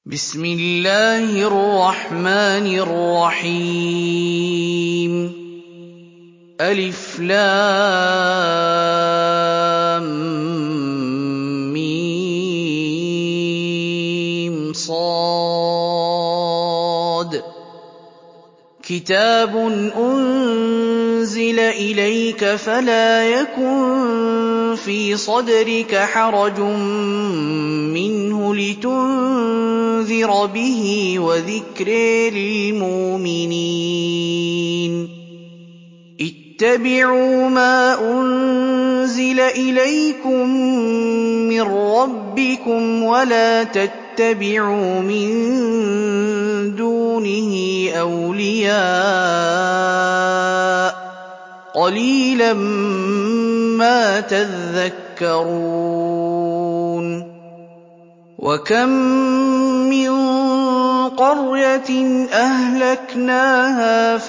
بسم الله الرحمن الرحيم ألف لام ميم صاد كتاب أنزل إليك فلا يكن في صدرك حرج منه لتنذر به وذكر للمؤمنين اتبعوا ما أنزل إليكم من ربكم ولا تتبعوا من دونه أولياء قليلا ما تذكرون وكم من قرية أهلكناها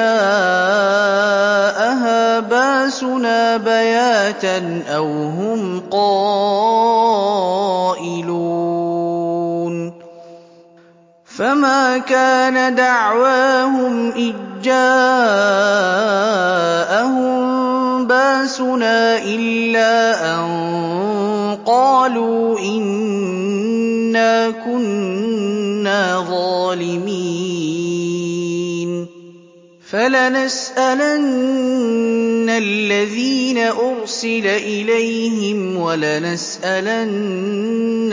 فجاءها باسنا بياتا أو هم قائلون فما كان دعواهم إذ جاءهم باسنا إلا أن قالوا إنا كنا ظالمين فلنسألن الذين أرسل إليهم ولنسألن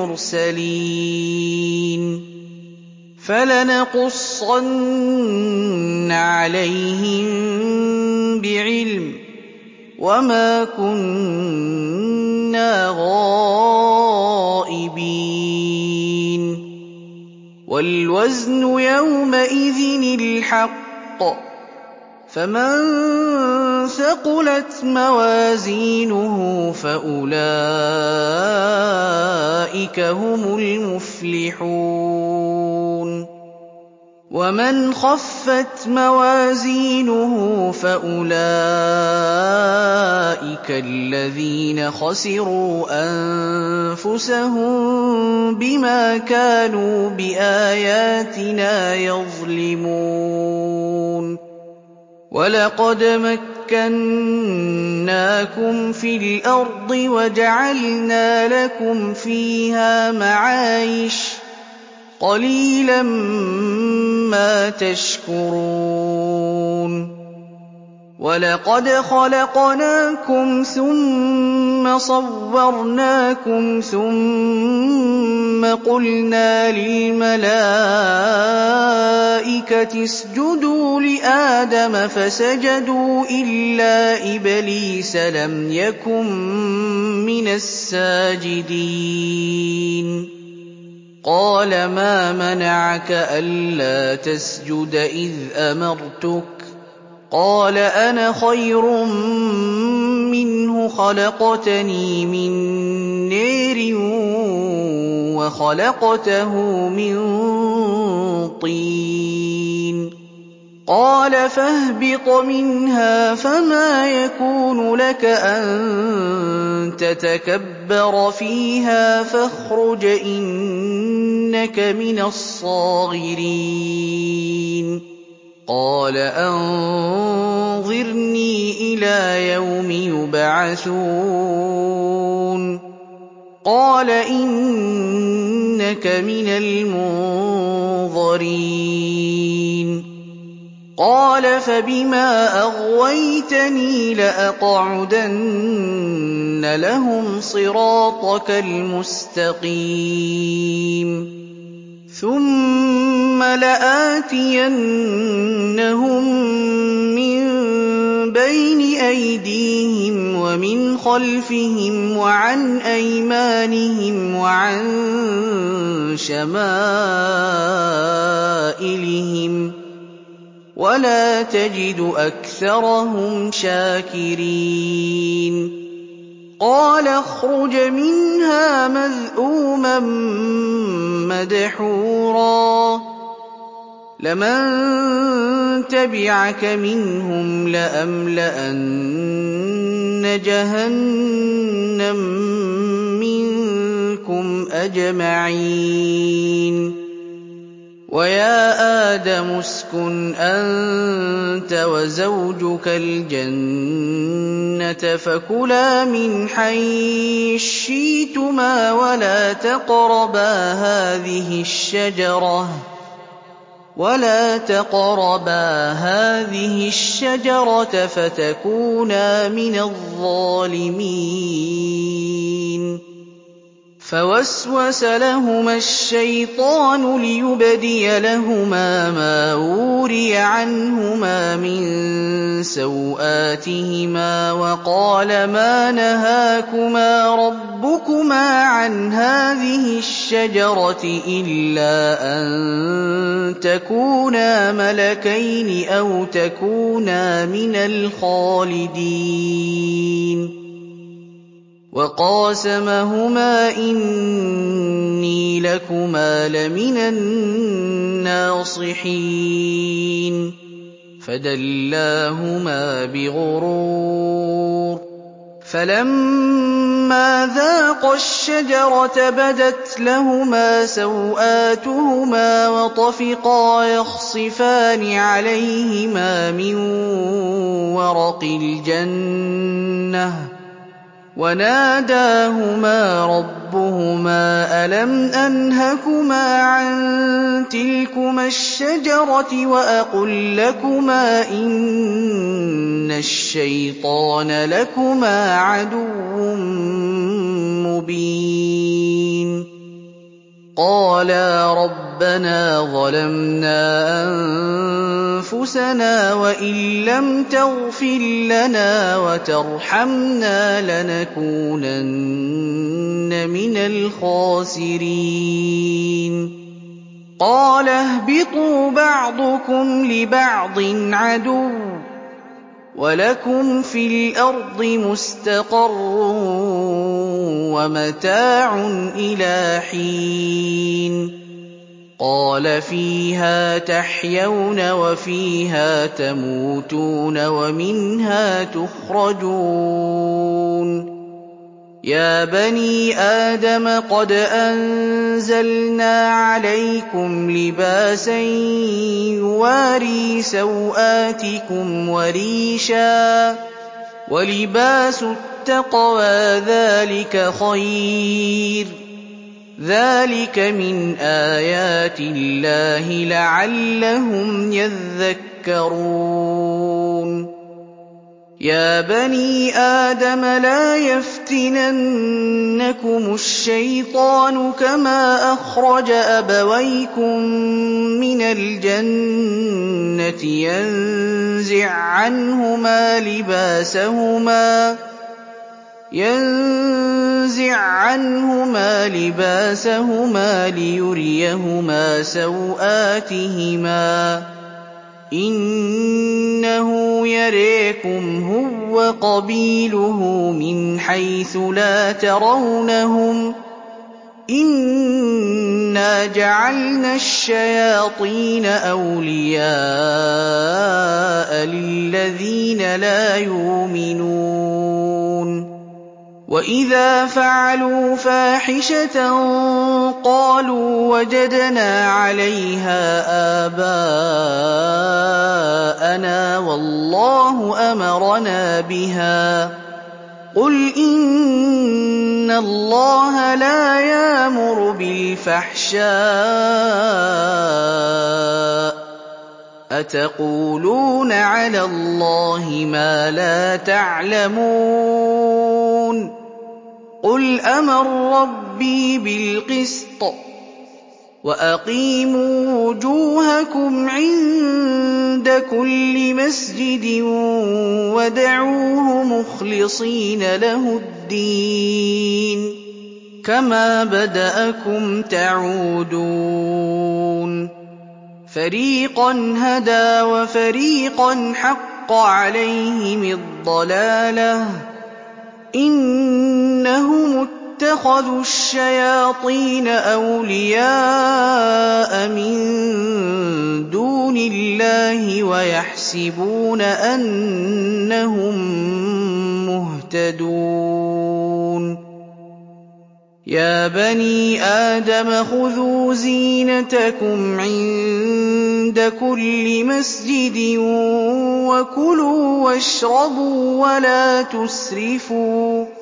المرسلين فلنقصن عليهم بعلم وما كنا غائبين والوزن يومئذ الحق فمن ثقلت موازينه فأولئك هم المفلحون ومن خفت موازينه فأولئك الذين خسروا أنفسهم بما كانوا بآياتنا يظلمون ولقد مكناكم في الأرض وجعلنا لكم فيها معايش قليلا ما تشكرون ولقد خلقناكم ثم صورناكم ثم قلنا للملائكة اسجدوا لآدم فسجدوا إلا إبليس لم يكن من الساجدين قال ما منعك ألا تسجد إذ أمرتك قال أنا خير منه خلقتني من نار وخلقته من طين قال فاهبط منها فما يكون لك أن تتكبر فيها فاخرج إنك من الصاغرين قال أنظرني إلى يوم يبعثون قال إنك من المنظرين قال فبما أغويتني لأقعدن لهم صراطك المستقيم ثم لآتينهم من بين أيديهم ومن خلفهم وعن أيمانهم وعن شمائلهم ولا تجد أكثرهم شاكرين قال اخرج منها مذءوما مدحورا لمن تبعك منهم لأملأن جهنم منكم مِنكُمْ أَجْمَعِينَ وَيَا آدَمُ اسْكُنْ أَنتَ وَزَوْجُكَ الْجَنَّةَ فَكُلَا مِنْ حَيْثُ شِئْتُمَا وَلَا تَقْرَبَا هَٰذِهِ الشَّجَرَةَ فَتَكُونَا مِنَ الظَّالِمِينَ فَوَسْوَسَ لَهُمَا الشَّيْطَانُ لِيُبْدِيَ لَهُمَا مَا وُورِيَ عَنْهُمَا مِن سَوْآتِهِمَا وَقَالَ مَا نَهَاكُمَا رَبُّكُمَا عَنْ هَٰذِهِ الشَّجَرَةِ إِلَّا أَن تَكُونَا مَلَكَيْنِ أَوْ تَكُونَا مِنَ الْخَالِدِينَ وَقَاسَمَهُمَا إِنِّي لَكُمَا لَمِنَ النَّاصِحِينَ فَدَلَّاهُمَا بِغُرُورٍ فَلَمَّا ذَاقَا الشَّجَرَةَ بَدَتْ لَهُمَا سَوْآتُهُمَا وَطَفِقَا يَخْصِفَانِ عَلَيْهِمَا مِن وَرَقِ الْجَنَّةِ وَنَادَاهُمَا رَبُّهُمَا أَلَمْ أَنْهَكُمَا عَن تِلْكُمَا الشَّجَرَةِ وَأَقُل لَّكُمَا إِنَّ الشَّيْطَانَ لَكُمَا عَدُوٌّ مُّبِينٌ قَالَا رَبَّنَا ظَلَمْنَا أَنفُسَنَا وَإِن لَّمْ تَغْفِرْ لَنَا وَتَرْحَمْنَا لَنَكُونَنَّ مِنَ الْخَاسِرِينَ قَالَ اهْبِطُوا بَعْضُكُمْ لِبَعْضٍ عَدُوٌّ وَلَكُمْ فِي الْأَرْضِ مُسْتَقَرٌّ وَمَتَاعٌ إِلَىٰ حِينٍ قَالَ فِيهَا تَحْيَوْنَ وَفِيهَا تَمُوتُونَ وَمِنْهَا تُخْرَجُونَ يَا بَنِي آدَمَ قَدْ أَنزَلْنَا عَلَيْكُمْ لِبَاسًا يُوَارِي سَوْآتِكُمْ وَرِيشًا ۖ وَلِبَاسُ التَّقْوَىٰ ذَٰلِكَ خَيْرٌ ۚ ذَٰلِكَ مِنْ آيَاتِ اللَّهِ لَعَلَّهُمْ يَذَّكَّرُونَ يَا بَنِي آدَمَ لَا يَفْتِنَنَّكُمُ الشَّيْطَانُ كَمَا أَخْرَجَ أَبَوَيْكُم مِّنَ الْجَنَّةِ يَنزِعْ عَنْهُمَا لِبَاسَهُمَا لِيُرِيَهُمَا سَوْآتِهِمَا ۗ إِنَّهُ يَرَاكُمْ هُوَّ وَقَبِيلُهُ مِنْ حَيْثُ لَا تَرَوْنَهُمْ ۗ إِنَّا جَعَلْنَا الشَّيَاطِينَ أَوْلِيَاءَ لِلَّذِينَ لَا يُؤْمِنُونَ وَإِذَا فَعَلُوا فَاحِشَةً قَالُوا وَجَدْنَا عَلَيْهَا آبَاءَنَا وَاللَّهُ أَمَرَنَا بِهَا ۗ قُلْ إِنَّ اللَّهَ لَا يَأْمُرُ بِالْفَحْشَاءِ ۖ أَتَقُولُونَ عَلَى اللَّهِ مَا لَا تَعْلَمُونَ قُلْ أَمَرَ رَبِّي بِالْقِسْطِ ۖ وَأَقِيمُوا وُجُوهَكُمْ عِندَ كُلِّ مَسْجِدٍ وَادْعُوهُ مُخْلِصِينَ لَهُ الدِّينَ كَمَا بَدَأَكُمْ تَعُودُونَ فَرِيقًا هَدَىٰ وَفَرِيقًا حَقَّ عَلَيْهِمِ الضَّلَالَةُ ۗ إِنَّهُمُ اتَّخَذُوا الشَّيَاطِينَ أَوْلِيَاءَ مِن دُونِ اللَّهِ وَيَحْسَبُونَ أَنَّهُم مُّهْتَدُونَ يَا بَنِي آدَمَ خُذُوا زِينَتَكُمْ عِندَ كُلِّ مَسْجِدٍ وَكُلُوا وَاشْرَبُوا وَلَا تُسْرِفُوا ۚ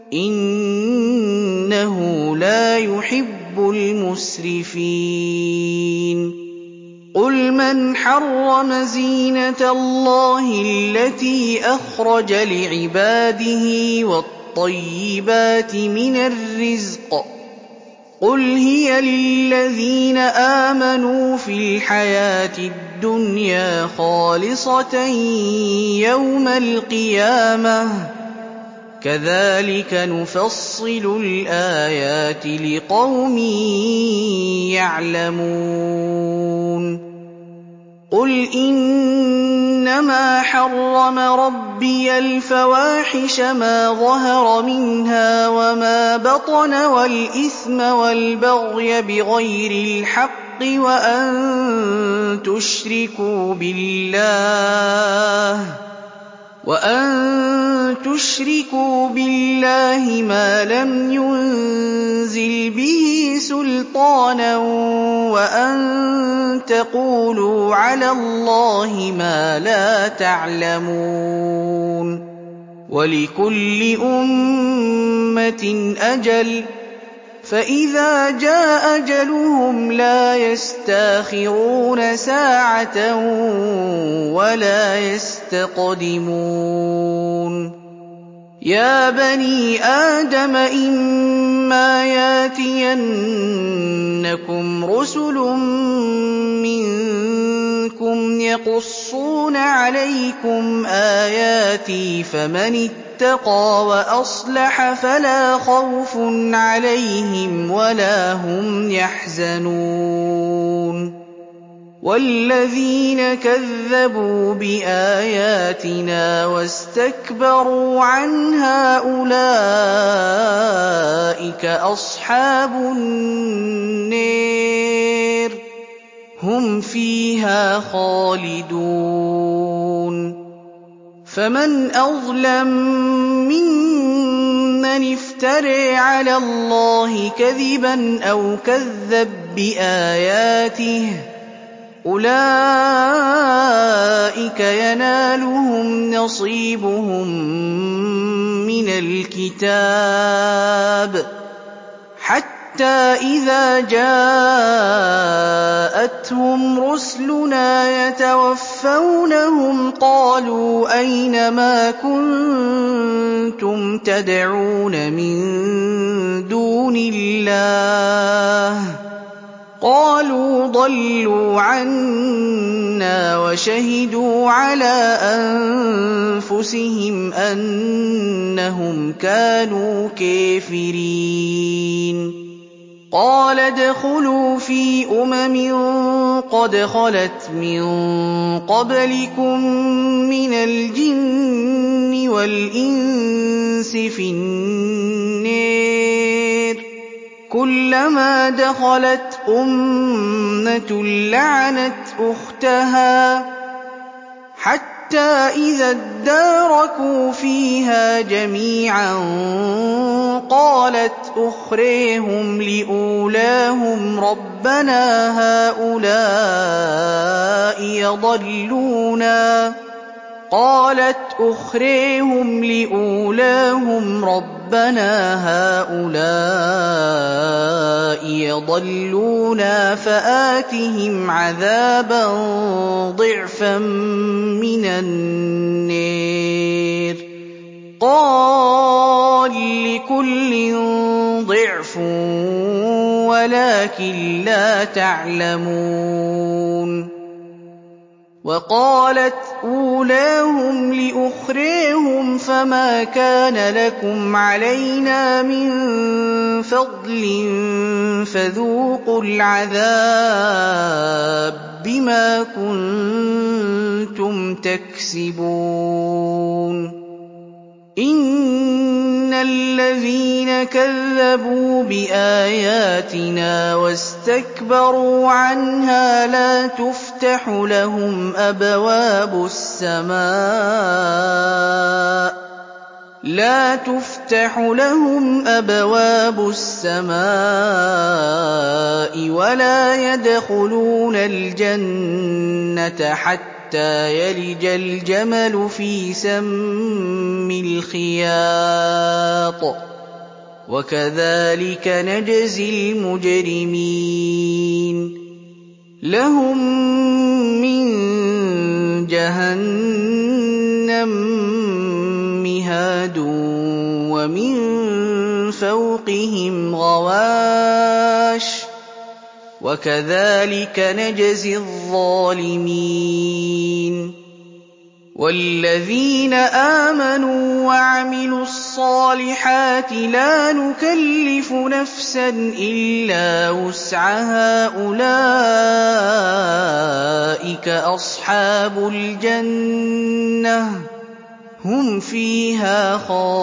إِنَّهُ لَا يُحِبُّ الْمُسْرِفِينَ قُلْ مَنْ حَرَّمَ زِينَةَ اللَّهِ الَّتِي أَخْرَجَ لِعِبَادِهِ وَالطَّيِّبَاتِ مِنَ الرِّزْقِ ۚ قُلْ هِيَ لِلَّذِينَ آمَنُوا فِي الْحَيَاةِ الدُّنْيَا خَالِصَةً يَوْمَ الْقِيَامَةِ ۗ كَذَٰلِكَ نُفَصِّلُ الْآيَاتِ لِقَوْمٍ يَعْلَمُونَ قُلْ إِنَّمَا حَرَّمَ رَبِّيَ الْفَوَاحِشَ مَا ظَهَرَ مِنْهَا وَمَا بَطَنَ وَالْإِثْمَ وَالْبَغْيَ بِغَيْرِ الْحَقِّ وَأَن تُشْرِكُوا بِاللَّهِ مَا لَمْ يُنزِلْ بِهِ سُلْطَانًا وَأَن تَقُولُوا عَلَى اللَّهِ مَا لَا تَعْلَمُونَ وَلِكُلِّ أُمَّةٍ أَجَلٌ ۖ فَإِذَا جَاءَ أَجَلُهُمْ لَا يَسْتَأْخِرُونَ سَاعَةً وَلَا يَسْتَقْدِمُونَ يَا بَنِي آدَمَ إِمَّا يَأْتِيَنَّكُمْ رُسُلٌ مِّنكُمْ يَقُصُّونَ عَلَيْكُمْ آيَاتِي فَمَنِ اتَّقَىٰ وَأَصْلَحَ فَلَا خَوْفٌ عَلَيْهِمْ وَلَا هُمْ يَحْزَنُونَ وَالَّذِينَ كَذَّبُوا بِآيَاتِنَا وَاسْتَكْبَرُوا عَنْهَا أُولَٰئِكَ أَصْحَابُ النَّارِ ۖ هُمْ فِيهَا خَالِدُونَ فَمَنْ أَظْلَمُ مِمَّنِ افْتَرَىٰ عَلَى اللَّهِ كَذِبًا أَوْ كَذَّبَ بِآيَاتِهِ ۚ أُولَٰئِكَ يَنَالُهُمْ نَصِيبُهُم مِّنَ الْكِتَابِ حَتَّىٰ إِذَا جَاءَتْهُمْ رُسُلُنَا يَتَوَفَّوْنَهُمْ قَالُوا أَيْنَ مَا كُنتُمْ تَدْعُونَ مِن دُونِ اللَّهِ ۖ قَالُوا ضَلُّوا عَنَّا وَشَهِدُوا عَلَىٰ أَنفُسِهِمْ أَنَّهُمْ كَانُوا كَافِرِينَ قَالَ ادْخُلُوا فِي قَدْ خَلَتْ مِن قَبْلِكُم مِّنَ الْجِنِّ وَالْإِنسِ فِي النَّارِ ۖ كُلَّمَا دَخَلَتْ أُمَّةٌ لَّعَنَتْ أُخْتَهَا حَتَّىٰ إِذَا ادَّارَكُوا فِيهَا جَمِيعًا قَالَتْ أُخْرَاهُمْ لِأُولَاهُمْ رَبَّنَا هَٰؤُلَاءِ يَضَلُّونَا فَآتِهِمْ عَذَابًا ضِعْفًا مِّنَ النَّارِ ۖ قَالَ لِكُلٍّ ضِعْفٌ وَلَٰكِن لَّا تَعْلَمُونَ وَقَالَتْ أُولَاهُمْ لِأُخْرَاهُمْ فَمَا كَانَ لَكُمْ عَلَيْنَا مِن فَضْلٍ فَذُوقُوا الْعَذَابَ بِمَا كُنتُمْ تَكْسِبُونَ إِنَّ الَّذِينَ كَذَّبُوا بِآيَاتِنَا وَاسْتَكْبَرُوا عَنْهَا لَا تُفْتَحُ لَهُمْ أَبْوَابُ السَّمَاءِ لَا تُفْتَحُ لَهُمْ أَبْوَابُ السَّمَاءِ وَلَا يَدْخُلُونَ الْجَنَّةَ حَتَّىٰ يَلِجَ الْجَمَلُ فِي سَمِّ الْخِيَاطِ ۚ وَكَذَٰلِكَ نَجْزِي الْمُجْرِمِينَ لَهُم مِّن جَهَنَّمَ مِهَادٌ وَمِن فَوْقِهِمْ غَوَاشٍ ۚ وَكَذَٰلِكَ نَجْزِي الظَّالِمِينَ وَالَّذِينَ آمَنُوا وَعَمِلُوا الصَّالِحَاتِ لَا نُكَلِّفُ نَفْسًا إِلَّا وُسْعَهَا أُولَٰئِكَ أَصْحَابُ الْجَنَّةِ ۖ هُمْ فِيهَا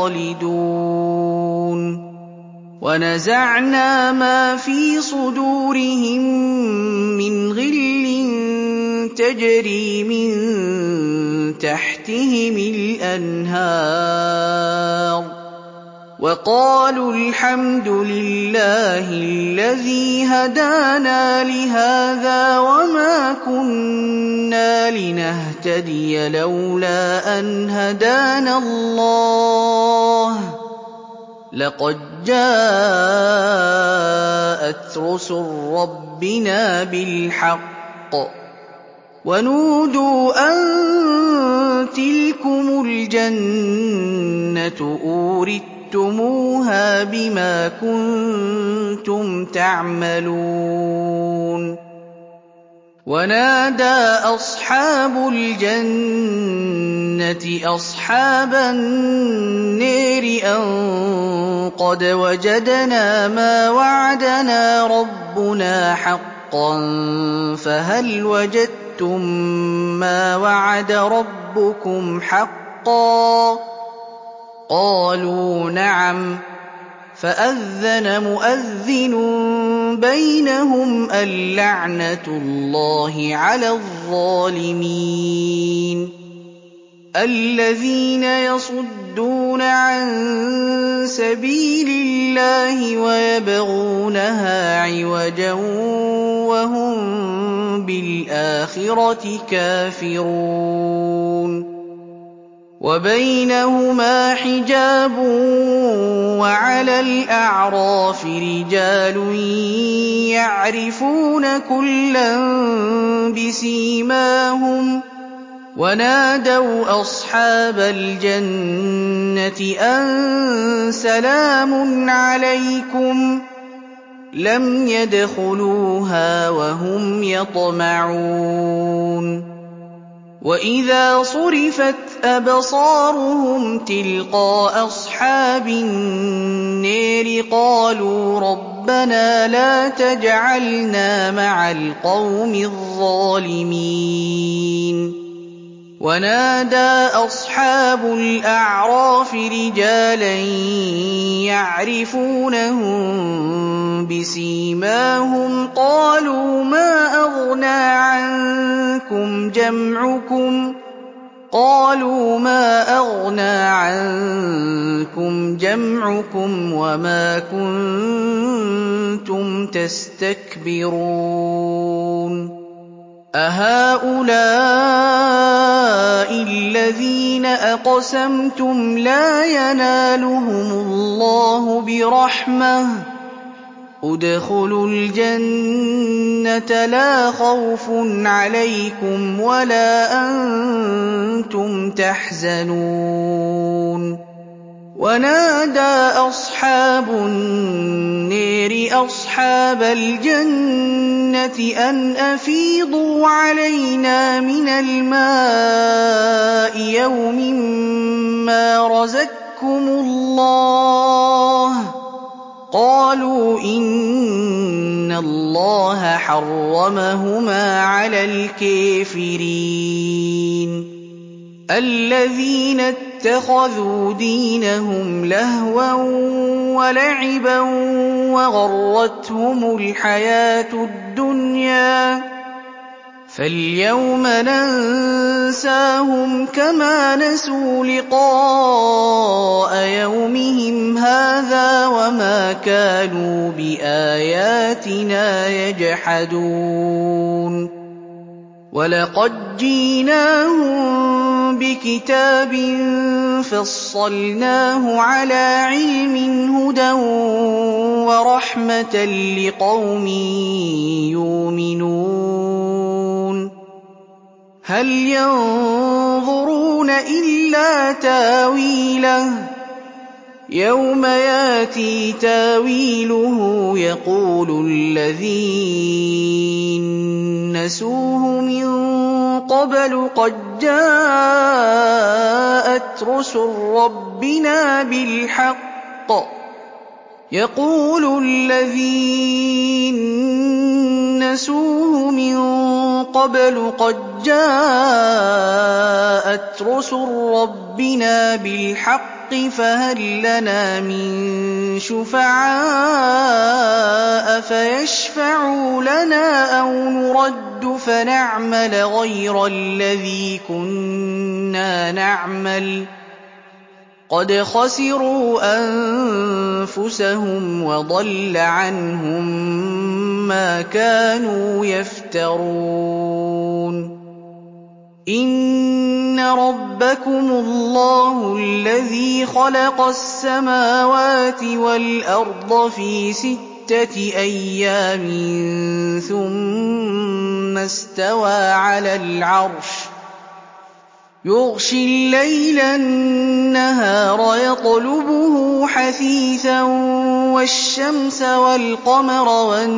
خَالِدُونَ وَنَزَعْنَا مَا فِي صُدُورِهِم مِّنْ غِلٍّ تَجْرِي مِن تَحْتِهِمِ الْأَنْهَارُ وَقَالُوا الْحَمْدُ لِلَّهِ الَّذِي هَدَانَا لِهَٰذَا وَمَا كُنَّا لِنَهْتَدِيَ لَوْلَا أَنْ هَدَانَا اللَّهُ ۖ لَقَدْ جَاءَتْ رُسُلُ رَبِّنَا بِالْحَقِّ ۖ وَنُودُوا أَن تِلْكُمُ الْجَنَّةُ أُورِثْتُمُوهَا بِمَا كُنتُمْ تَعْمَلُونَ وَنَادَىٰ أَصْحَابُ الْجَنَّةِ أَصْحَابَ النَّارِ أَن قَدْ وَجَدْنَا مَا وَعَدَنَا رَبُّنَا حَقًّا فَهَلْ وَجَدتُّم مَّا وَعَدَ رَبُّكُمْ حَقًّا ۖ قَالُوا نَعَمْ ۚ فَأَذَّنَ مُؤَذِّنٌ بَيْنَهُمْ اللَّعْنَةُ اللَّهِ عَلَى الظَّالِمِينَ الَّذِينَ يَصُدُّونَ عَن سَبِيلِ اللَّهِ وَيَبْغُونَهَا عِوَجًا وَهُم بِالْآخِرَةِ كَافِرُونَ وَبَيْنَهُمَا حِجَابٌ وَعَلَى الْأَعْرَافِ رِجَالٌ يَعْرِفُونَ كُلًّا بِسِيمَاهُمْ وَنَادَوْا أَصْحَابَ الْجَنَّةِ أَن سَلَامٌ عَلَيْكُمْ ۚ لَمْ يَدْخُلُوهَا وَهُمْ يَطْمَعُونَ وَإِذَا صُرِفَتْ أَبْصَارُهُمْ تِلْقَاءَ أَصْحَابِ النَّارِ قَالُوا رَبَّنَا لَا تَجْعَلْنَا مَعَ الْقَوْمِ الظَّالِمِينَ وَنَادَىٰ أَصْحَابُ الْأَعْرَافِ رِجَالًا يَعْرِفُونَهُم بِسِيمَاهُمْ قَالُوا مَا أَغْنَىٰ عَنكُمْ جَمْعُكُمْ وَمَا كُنتُمْ تَسْتَكْبِرُونَ أَهَٰؤُلَاءِ الَّذِينَ أَقْسَمْتُمْ لَا يَنَالُهُمُ اللَّهُ بِرَحْمَةٍ ۚ ادْخُلُوا الْجَنَّةَ لَا خَوْفٌ عَلَيْكُمْ وَلَا أَنتُمْ تَحْزَنُونَ وَنَادَىٰ أَصْحَابُ النَّارِ أَصْحَابَ الْجَنَّةِ أَنْ أَفِيضُوا عَلَيْنَا مِنَ الْمَاءِ يَوْمٍ مَّا رَزَقَكُمُ اللَّهُ ۚ قَالُوا إِنَّ اللَّهَ حَرَّمَهُمَا عَلَى الْكَافِرِينَ الَّذِينَ اتَّخَذُوا دِينَهُمْ لَهْوًا وَلَعِبًا وَغَرَّتْهُمُ الْحَيَاةُ الدُّنْيَا فَالْيَوْمَ نَنسَاهُمْ كَمَا نَسُوا لِقَاءَ يَوْمِهِمْ هَٰذَا وَمَا كَانُوا بِآيَاتِنَا يَجْحَدُونَ وَلَقَدْ جِئْنَاهُم بِكِتَابٍ فَصَّلْنَاهُ عَلَىٰ عِلْمٍ هُدًى وَرَحْمَةً لِّقَوْمٍ يُؤْمِنُونَ هَلْ يَنظُرُونَ إِلَّا تَأْوِيلَهُ ۚ يَوْمَ يَأْتِي تَأْوِيلُهُ يَقُولُ الَّذِينَ نَسُوهُ مِن قَبْلُ قَد جَاءَتْ رُسُلُ رَبِّنَا بِالْحَقِّ يَقُولُ الَّذِينَ نَسُوهُ مِن قَبْلُ قَد جَاءَتْ رُسُلُ رَبِّنَا بِالْحَقِّ فَهَل لَّنَا مِن شُفَعَاءَ فَيَشْفَعُوا لَنَا أَوْ نُرَدُّ فَنَعْمَلَ غَيْرَ الَّذِي كُنَّا نَعْمَلُ ۚ قَدْ خَسِرُوا أَنفُسَهُمْ وَضَلَّ عَنْهُم مَّا كَانُوا يَفْتَرُونَ إِنَّ رَبَّكُمُ اللَّهُ الَّذِي خَلَقَ السَّمَاوَاتِ وَالْأَرْضَ فِي 6 أَيَّامٍ ثُمَّ اسْتَوَىٰ عَلَى الْعَرْشِ يُغْشِي اللَّيْلَ النَّهَارَ يَطْلُبُهُ حَثِيثًا وَالشَّمْسَ وَالْقَمَرَ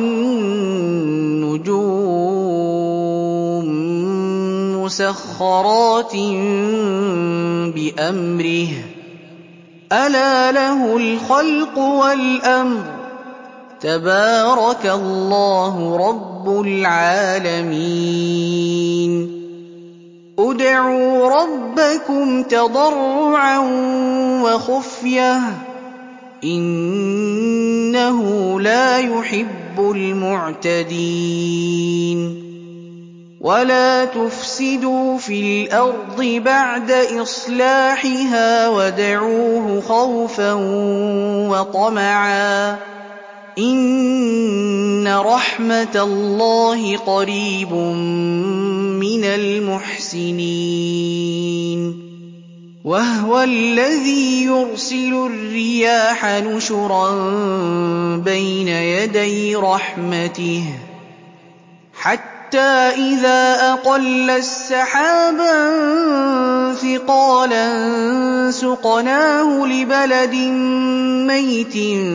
وَالنُّجُومَ مُسَخَّرَاتٍ بِأَمْرِهِ ۗ أَلَا لَهُ الْخَلْقُ وَالْأَمْرُ ۗ تَبَارَكَ اللَّهُ رَبُّ الْعَالَمِينَ ادْعُوا رَبَّكُمْ تَضَرُّعًا وَخُفْيَةً ۚ إِنَّهُ لَا يُحِبُّ الْمُعْتَدِينَ وَلَا تُفْسِدُوا فِي الْأَرْضِ بَعْدَ إِصْلَاحِهَا وَادْعُوهُ خَوْفًا وَطَمَعًا ۚ إِنَّ رَحْمَتَ اللَّهِ قَرِيبٌ مِّنَ الْمُحْسِنِينَ وَهُوَ الَّذِي يُرْسِلُ الرِّيَاحَ نُشُرًا بَيْنَ يَدَيْ رَحْمَتِهِ حَتَّىٰ إِذَا أَقَلَّتْ سَحَابًا ثِقَالًا سُقْنَاهُ لِبَلَدٍ مَّيِّتٍ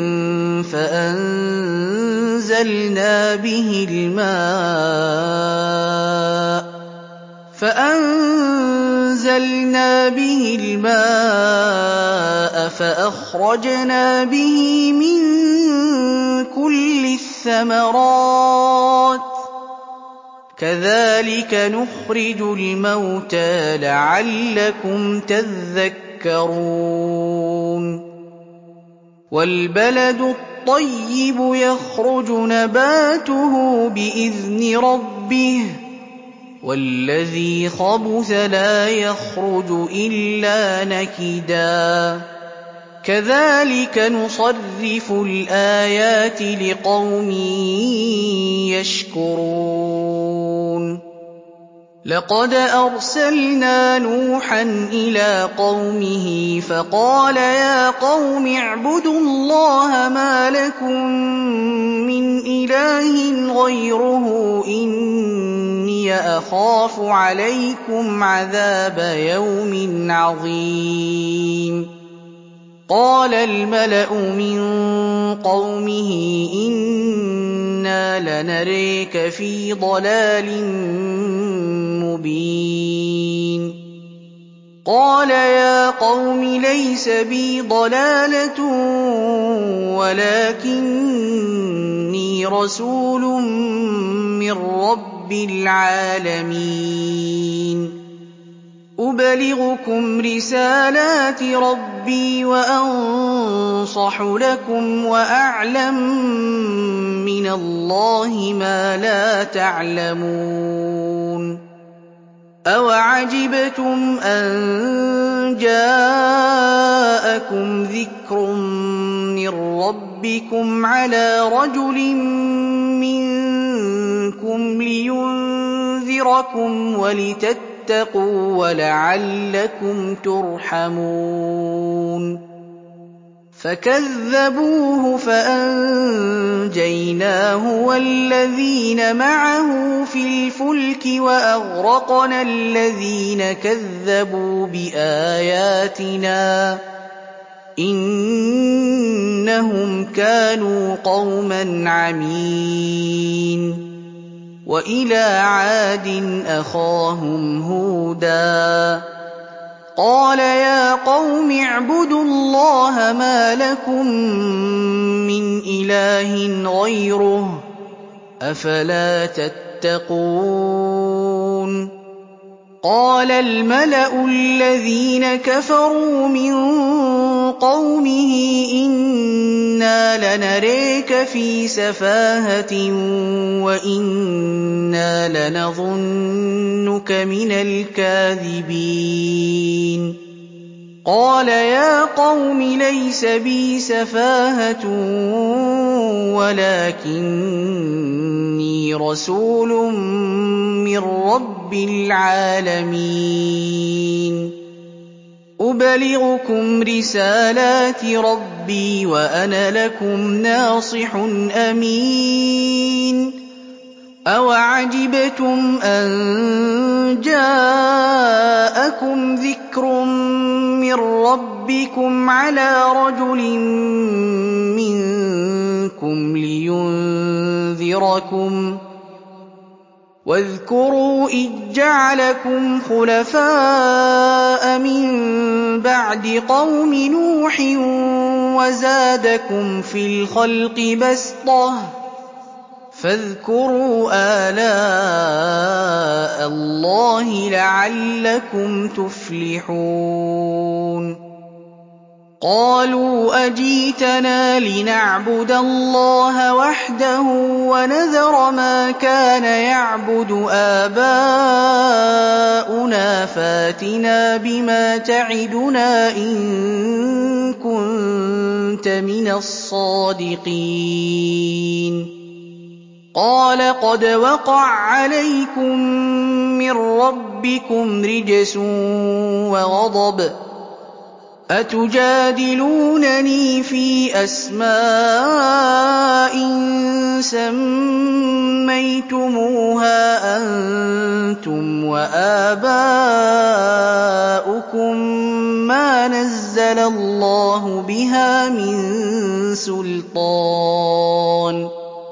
فَأَنزَلْنَا بِهِ الْمَاءَ فَأَخْرَجْنَا بِهِ مِن كُلِّ الثَّمَرَاتِ ۚ كَذَٰلِكَ نُخْرِجُ الْمَوْتَىٰ لَعَلَّكُمْ تَذَكَّرُونَ وَالْبَلَدُ الطَّيِّبُ يَخْرُجُ نَبَاتُهُ بِإِذْنِ رَبِّهِ ۖ وَالَّذِي خَبُثَ لَا يَخْرُجُ إِلَّا نَكِدًا ۚ كَذَٰلِكَ نُصَرِّفُ الْآيَاتِ لِقَوْمٍ يَشْكُرُونَ لَقَدْ أَرْسَلْنَا نُوحًا إِلَىٰ قَوْمِهِ فَقَالَ يَا قَوْمِ اعْبُدُوا اللَّهَ مَا لَكُم مِّنْ إِلَٰهٍ غَيْرُهُ إِنِّي أَخَافُ عَلَيْكُمْ عَذَابَ يَوْمٍ عَظِيمٍ قَالَ الْمَلَأُ مِن قَوْمِهِ إِنَّا لَنَرَيْكَ فِي ضَلَالٍ مُّبِينٍ قَالَ يَا قَوْمِ لَيْسَ بِي ضَلَالَةٌ وَلَٰكِنِّي رَسُولٌ مِّن رَّبِّ الْعَالَمِينَ أُبَلِّغُكُمْ رِسَالَاتِ رَبِّي وَأَنصَحُ لَكُمْ وَأَعْلَمُ مِنَ اللَّهِ مَا لَا تَعْلَمُونَ أَوَعَجِبْتُمْ أَن جَاءَكُمْ ذِكْرٌ مِّن رَّبِّكُمْ عَلَىٰ رَجُلٍ مِّنكُمْ لِيُنذِرَكُمْ وَلِتَتَّقُوا وَلَعَلَّكُمْ تُرْحَمُونَ فَكَذَّبُوهُ فَأَنجَيْنَاهُ وَالَّذِينَ مَعَهُ فِي الْفُلْكِ وَأَغْرَقْنَا الَّذِينَ كَذَّبُوا بِآيَاتِنَا ۚ إِنَّهُمْ كَانُوا قَوْمًا عَمِينَ وَإِلَىٰ عَادٍ أَخَاهُمْ هُودًا قَالَ يَا قَوْمِ اعْبُدُوا اللَّهَ مَا لَكُم مِّنْ إِلَٰهٍ غَيْرُهُ ۖ أَفَلَا تَتَّقُونَ قَالَ الْمَلَأُ الَّذِينَ كَفَرُوا مِن قَوْمِهِ إِنَّا لَنَرَيْكَ فِي سَفَاهَةٍ وَإِنَّا لَنَظُنُّكَ مِنَ الْكَاذِبِينَ قَالَ يَا قَوْمِ لَيْسَ بِي سَفَاهَةٌ وَلَٰكِنِّي رَسُولٌ مِّن رَّبِّ الْعَالَمِينَ أُبَلِّغُكُمْ رِسَالَاتِ رَبِّي وَأَنَا لَكُمْ نَاصِحٌ أَمِينٌ أَوَعَجِبْتُمْ أَن جَاءَكُمْ ذِكْرٌ مِّن رَّبِّكُمْ عَلَىٰ رَجُلٍ مِّنكُمْ لِيُنذِرَكُمْ ۖ وَاذْكُرُوا إِذْ جَعَلَكُمْ خُلَفَاءَ مِن بَعْدِ قَوْمِ نُوحٍ وَزَادَكُمْ فِي الْخَلْقِ بَسْطَةً ۖ فاذكروا آلاء اللَّهِ لَعَلَّكُمْ تُفْلِحُونَ قَالُوا أَجِئْتَنَا لِنَعْبُدَ اللَّهَ وَحْدَهُ وَنَذَرَ مَا كَانَ يَعْبُدُ آبَاؤُنَا فَأْتِنَا بِمَا تَعِدُنَا إِن كُنتَ مِنَ الصَّادِقِينَ قَالَ قَدْ وَقَعَ عَلَيْكُم مِّن رَّبِّكُمْ رِجْسٌ وَغَضَبٌ ۖ أَتُجَادِلُونَنِي فِي أَسْمَاءٍ سَمَّيْتُمُوهَا أَنتُمْ وَآبَاؤُكُم مَّا نَزَّلَ اللَّهُ بِهَا مِن سُلْطَانٍ ۚ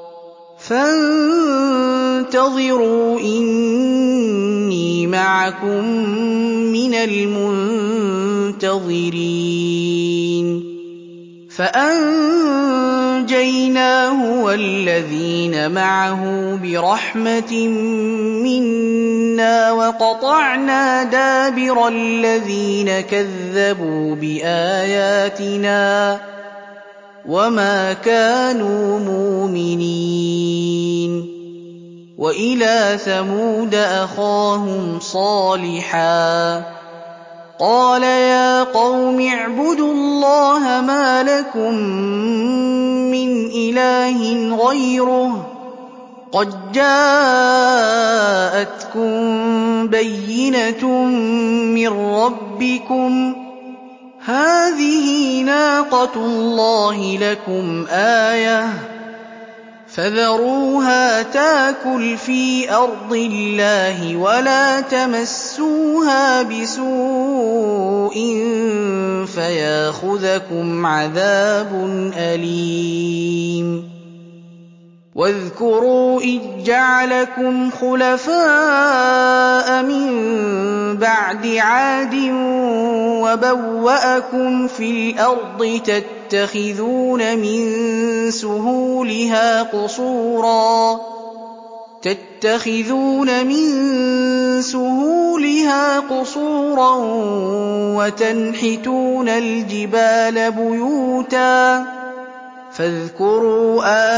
فَانتَظِرُوا إِنِّي مَعَكُم مِّنَ الْمُنتَظِرِينَ فَأَنجَيْنَاهُ وَالَّذِينَ مَعَهُ بِرَحْمَةٍ مِّنَّا وَقَطَعْنَا دَابِرَ الَّذِينَ كَذَّبُوا بِآيَاتِنَا ۖ وَمَا كَانُوا مُؤْمِنِينَ وَإِلَىٰ ثَمُودَ أَخَاهُمْ صَالِحًا ۗ قَالَ يَا قَوْمِ اعْبُدُوا اللَّهَ مَا لَكُم مِّنْ إِلَٰهٍ غَيْرُهُ ۖ قَدْ جَاءَتْكُم بَيِّنَةٌ مِّن رَّبِّكُمْ ۖ هَٰذِهِ نَاقَةُ اللَّهِ لَكُمْ آيَةً ۖ فَذَرُوهَا تَأْكُلْ فِي أَرْضِ اللَّهِ وَلَا تَمَسُّوهَا بِسُوءٍ فَيَأْخُذَكُمْ عَذَابٌ أَلِيمٌ وَاذْكُرُوا إِذْ جَعَلَكُمْ خُلَفَاءَ مِن بَعْدِ عَادٍ وَبَوَّأَكُمْ فِي الْأَرْضِ تَتَّخِذُونَ مِن سُهُولِهَا قُصُورًا تَتَّخِذُونَ مِن سُهُولِهَا قُصُورًا وَتَنْحِتُونَ الْجِبَالَ بُيُوتًا فَاذْكُرُوا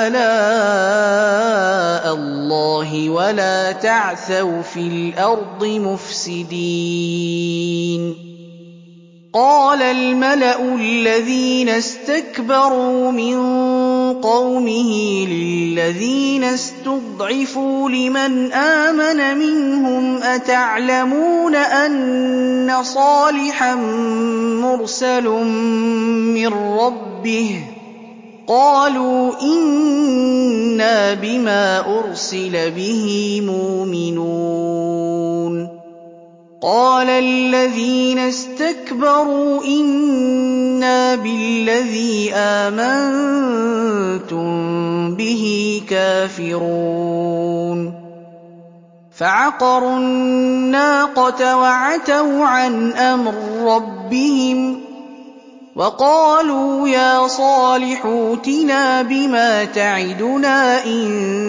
آلَاءَ اللَّهِ وَلَا تَعْثَوْا فِي الْأَرْضِ مُفْسِدِينَ قَالَ الْمَلَأُ الَّذِينَ اسْتَكْبَرُوا مِن قَوْمِهِ لِلَّذِينَ اسْتُضْعِفُوا لِمَنْ آمَنَ مِنْهُمْ أَتَعْلَمُونَ أَنَّ صَالِحًا مُّرْسَلٌ مِّن رَّبِّهِ ۚ قَالُوا إِنَّا بِمَا أُرْسِلَ بِهِ مُؤْمِنُونَ قَالَ الَّذِينَ اسْتَكْبَرُوا إِنَّا بِالَّذِي آمَنتُم بِهِ كَافِرُونَ فَعَقَرُوا النَّاقَةَ وَعَتَوْا عَنْ أَمْرِ رَبِّهِمْ وَقَالُوا يَا صَالِحُ ائْتِنَا بِمَا تَعِدُنَا إِن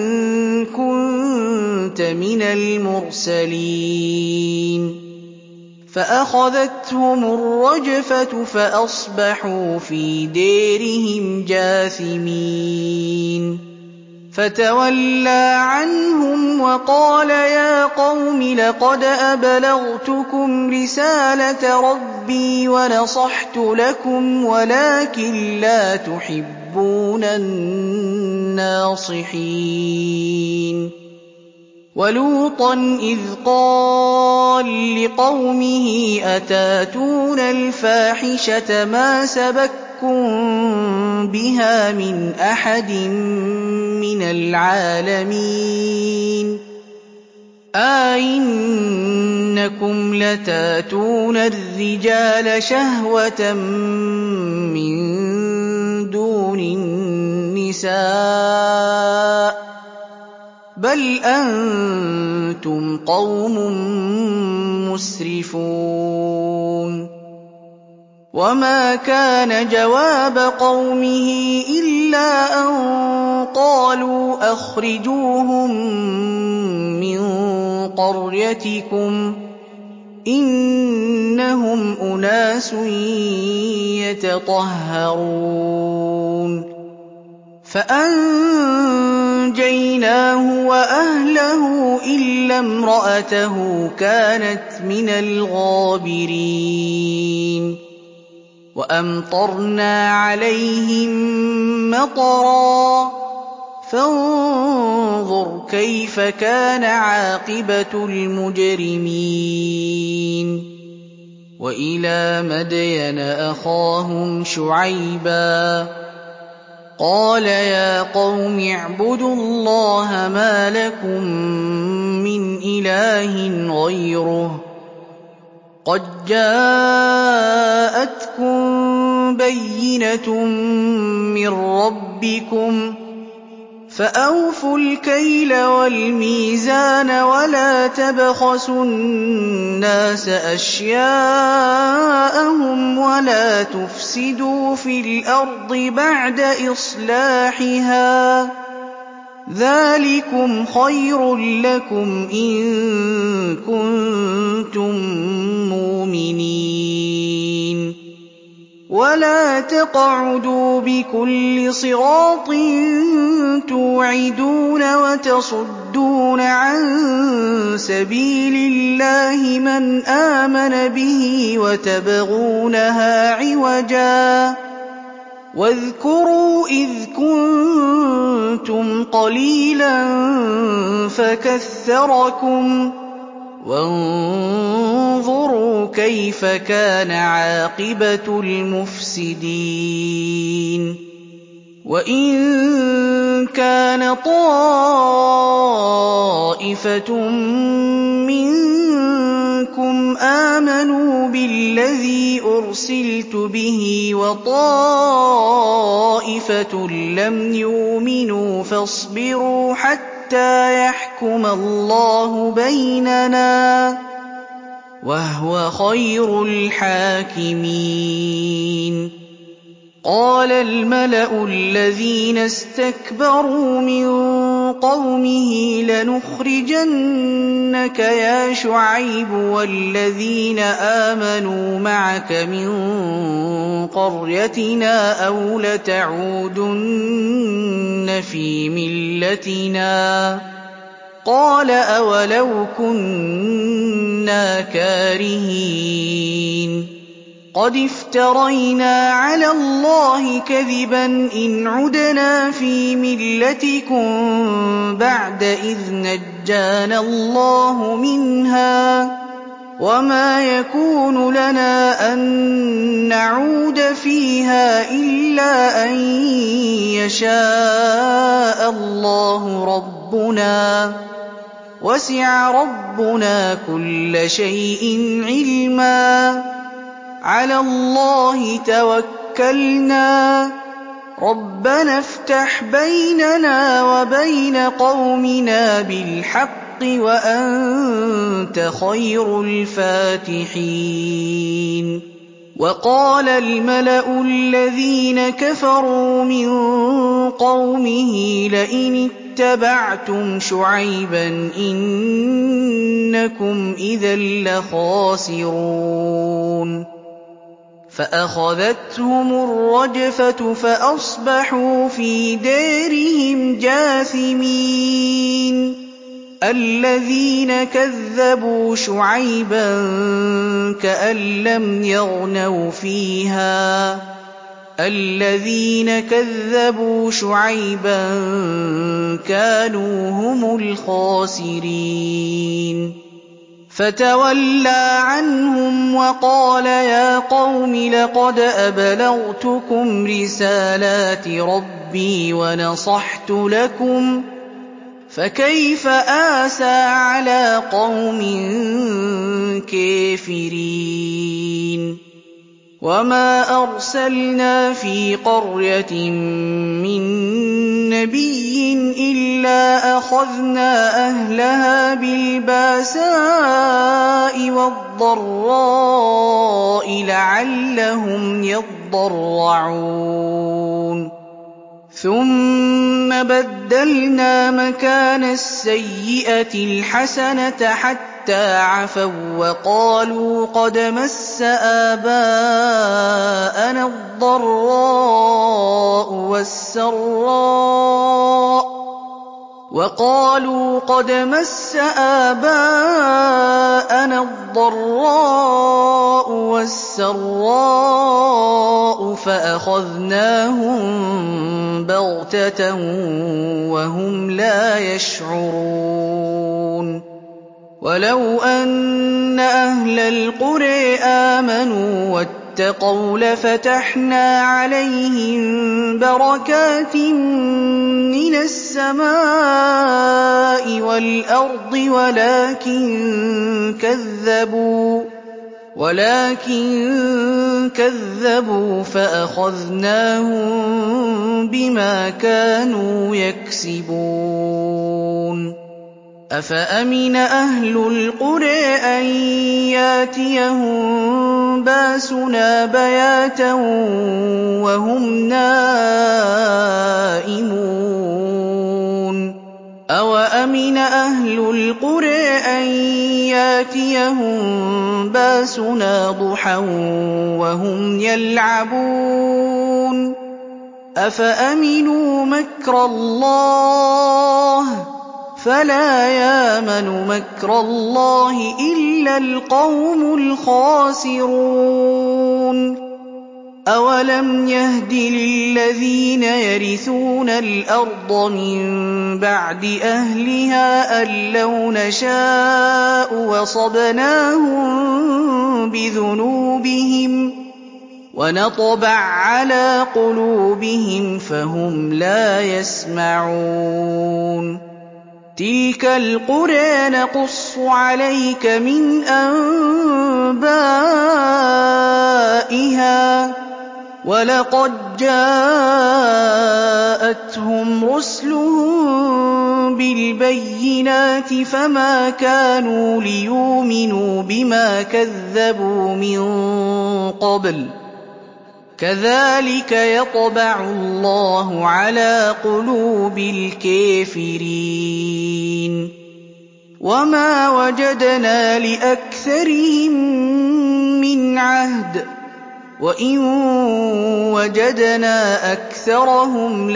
كُنتَ مِنَ الْمُرْسَلِينَ فَأَخَذَتْهُمُ الرَّجْفَةُ فَأَصْبَحُوا فِي دَارِهِمْ جَاثِمِينَ فَتَوَلَّىٰ عَنْهُمْ وَقَالَ يَا قَوْمِ لَقَدْ أَبْلَغْتُكُمْ رِسَالَةَ رَبِّي وَنَصَحْتُ لَكُمْ وَلَٰكِن لَّا تُحِبُّونَ النَّاصِحِينَ وَلُوطًا إِذْ قَالَ لِقَوْمِهِ أَتَأْتُونَ الْفَاحِشَةَ مَا سَبَقَكُم بِهَا مِنْ أَحَدٍ مِّنَ الْعَالَمِينَ أَئِنَّكُمْ لَتَأْتُونَ الرِّجَالَ شَهْوَةً مِّن دُونِ النِّسَاءِ بَلْ أَنتُمْ قَوْمٌ مُّسْرِفُونَ وَمَا كَانَ جَوَابَ قَوْمِهِ إِلَّا أَن قَالُوا أَخْرِجُوهُم مِّن قَرْيَتِكُمْ ۖ إِنَّهُمْ أُنَاسٌ يَتَطَهَّرُونَ فَأَنجَيْنَاهُ وَأَهْلَهُ إِلَّا امْرَأَتَهُ كَانَتْ مِنَ الْغَابِرِينَ وَأَمْطَرْنَا عَلَيْهِم مَّطَرًا ۖ فَانظُرْ كَيْفَ كَانَ عَاقِبَةُ الْمُجْرِمِينَ وَإِلَىٰ مَدْيَنَ أَخَاهُمْ شُعَيْبًا قَالَ يَا قَوْمِ اعْبُدُوا اللَّهَ مَا لَكُم مِّنْ إِلَٰهٍ غَيْرُهُ قَدْ جَاءَتْكُم بَيِّنَةٌ مِّن رَّبِّكُمْ فَأَوْفُوا الْكَيْلَ وَالْمِيزَانَ وَلَا تَبْخَسُوا النَّاسَ أَشْيَاءَهُمْ وَلَا تُفْسِدُوا فِي الْأَرْضِ بَعْدَ إِصْلَاحِهَا ۚ ذَٰلِكُمْ خَيْرٌ لَّكُمْ إِن كُنتُم مُّؤْمِنِينَ وَلَا تَقْعُدُوا بِكُلِّ صِرَاطٍ تُوعِدُونَ وَتَصُدُّونَ عَن سَبِيلِ اللَّهِ مَنْ آمَنَ بِهِ وَتَبْغُونَهَا عِوَجًا ۚ وَاذْكُرُوا إِذْ كُنتُمْ قَلِيلًا فَكَثَّرَكُمْ ۖ وَانظُرُوا كَيْفَ كَانَ عَاقِبَةُ الْمُفْسِدِينَ وَإِن كَانَ طَائِفَةٌ مِّنكُمْ آمَنُوا بِالَّذِي أُرْسِلْتُ بِهِ وَطَائِفَةٌ لَّمْ يُؤْمِنُوا فَاصْبِرُوا حَتَّىٰ يَحْكُمَ اللَّهُ بَيْنَنَا ۚ وَهُوَ خَيْرُ الْحَاكِمِينَ قَالَ الْمَلَأُ الَّذِينَ اسْتَكْبَرُوا مِن قَوْمِهِ لَنُخْرِجَنَّكَ يَا شُعَيْبُ وَالَّذِينَ آمَنُوا مَعَكَ مِن قَرْيَتِنَا أَوْ لَتَعُودُنَّ فِي مِلَّتِنَا ۚ قَالَ أَوَلَوْ كُنَّا كَارِهِينَ قَدِ افْتَرَيْنَا عَلَى اللَّهِ كَذِبًا إِنْ عُدْنَا فِي مِلَّتِكُم بَعْدَ إِذْ نَجَّانَا اللَّهُ مِنْهَا ۚ وَمَا يَكُونُ لَنَا أَن نَّعُودَ فِيهَا إِلَّا أَن يَشَاءَ اللَّهُ رَبُّنَا ۚ وَسِعَ رَبُّنَا كُلَّ شَيْءٍ عِلْمًا ۚ عَلَى اللَّهِ تَوَكَّلْنَا ۚ رَبَّنَا افْتَحْ بَيْنَنَا وَبَيْنَ قَوْمِنَا بِالْحَقِّ وَأَنتَ خَيْرُ الْفَاتِحِينَ وَقَالَ الْمَلَأُ الَّذِينَ كَفَرُوا مِن قَوْمِهِ لَئِنِ اتَّبَعْتُمْ شُعَيْبًا إِنَّكُمْ إِذًا لَّخَاسِرُونَ فَأَخَذَتْهُمُ الرَّجْفَةُ فَأَصْبَحُوا فِي دَارِهِمْ جَاثِمِينَ الَّذِينَ كَذَّبُوا شُعَيْبًا كَأَن لَّمْ يَغْنَوْا فِيهَا ۚ الَّذِينَ كَذَّبُوا شُعَيْبًا كَانُوا هُمُ الْخَاسِرِينَ فَتَوَلَّىٰ عَنْهُمْ وَقَالَ يَا قَوْمِ لَقَدْ أَبْلَغْتُكُمْ رِسَالَاتِ رَبِّي وَنَصَحْتُ لَكُمْ فَكَيْفَ آسَىٰ عَلَىٰ قَوْمٍ كَافِرِينَ وَمَا أَرْسَلْنَا فِي قَرْيَةٍ مِّن نَّبِيٍّ إِلَّا أَخَذْنَا أَهْلَهَا بِالْبَأْسَاءِ وَالضَّرَّاءِ لَعَلَّهُمْ يَضَّرَّعُونَ ثُمَّ بَدَّلْنَا مَكَانَ السَّيِّئَةِ الْحَسَنَةَ حَتَّىٰ عَفَوا وَّقَالُوا قَدْ مَسَّ آبَاءَنَا الضَّرَّاءُ وَالسَّرَّاءُ فَأَخَذْنَاهُم بَغْتَةً وَهُمْ لَا يَشْعُرُونَ وَلَوْ أَنَّ أَهْلَ الْقُرَىٰ آمَنُوا وَاتَّقَوْا لَفَتَحْنَا عَلَيْهِم بَرَكَاتٍ مِّنَ السَّمَاءِ وَالْأَرْضِ وَلَٰكِن كَذَّبُوا فَأَخَذْنَاهُم بِمَا كَانُوا يَكْسِبُونَ أَفَأَمِنَ أَهْلُ الْقُرَىٰ أَن يَأْتِيَهُم بَأْسُنَا بَيَاتًا وَهُمْ نَائِمُونَ أَوَأَمِنَ أَهْلُ الْقُرَىٰ أَن يَأْتِيَهُم بَأْسُنَا ضُحًى وَهُمْ يَلْعَبُونَ أَفَأَمِنُوا مَكْرَ اللَّهِ ۚ فَلَا يَأْمَنُ مَكْرَ اللَّهِ إِلَّا الْقَوْمُ الْخَاسِرُونَ أَوَلَمْ يَهْدِ لِلَّذِينَ يَرِثُونَ الْأَرْضَ مِن بَعْدِ أَهْلِهَا أَن لَّوْ نَشَاءُ وَصَبْنَاهُم بِذُنُوبِهِمْ وَنَطْبَعْ عَلَىٰ قُلُوبِهِمْ فَهُمْ لَا يَسْمَعُونَ تِلْكَ الْقُرَىٰ نَقُصُّ عَلَيْكَ مِنْ أَنبَائِهَا ۚ وَلَقَدْ جَاءَتْهُمْ رُسُلُهُم بِالْبَيِّنَاتِ فَمَا كَانُوا لِيُؤْمِنُوا بِمَا كَذَّبُوا مِن قَبْلُ ۚ كَذَٰلِكَ يَطْبَعُ اللَّهُ عَلَىٰ قُلُوبِ الْكَافِرِينَ وَمَا وَجَدْنَا لِأَكْثَرِهِم مِّنْ عَهْدٍ وَإِن وَجَدْنَا أَكْثَرَهُمْ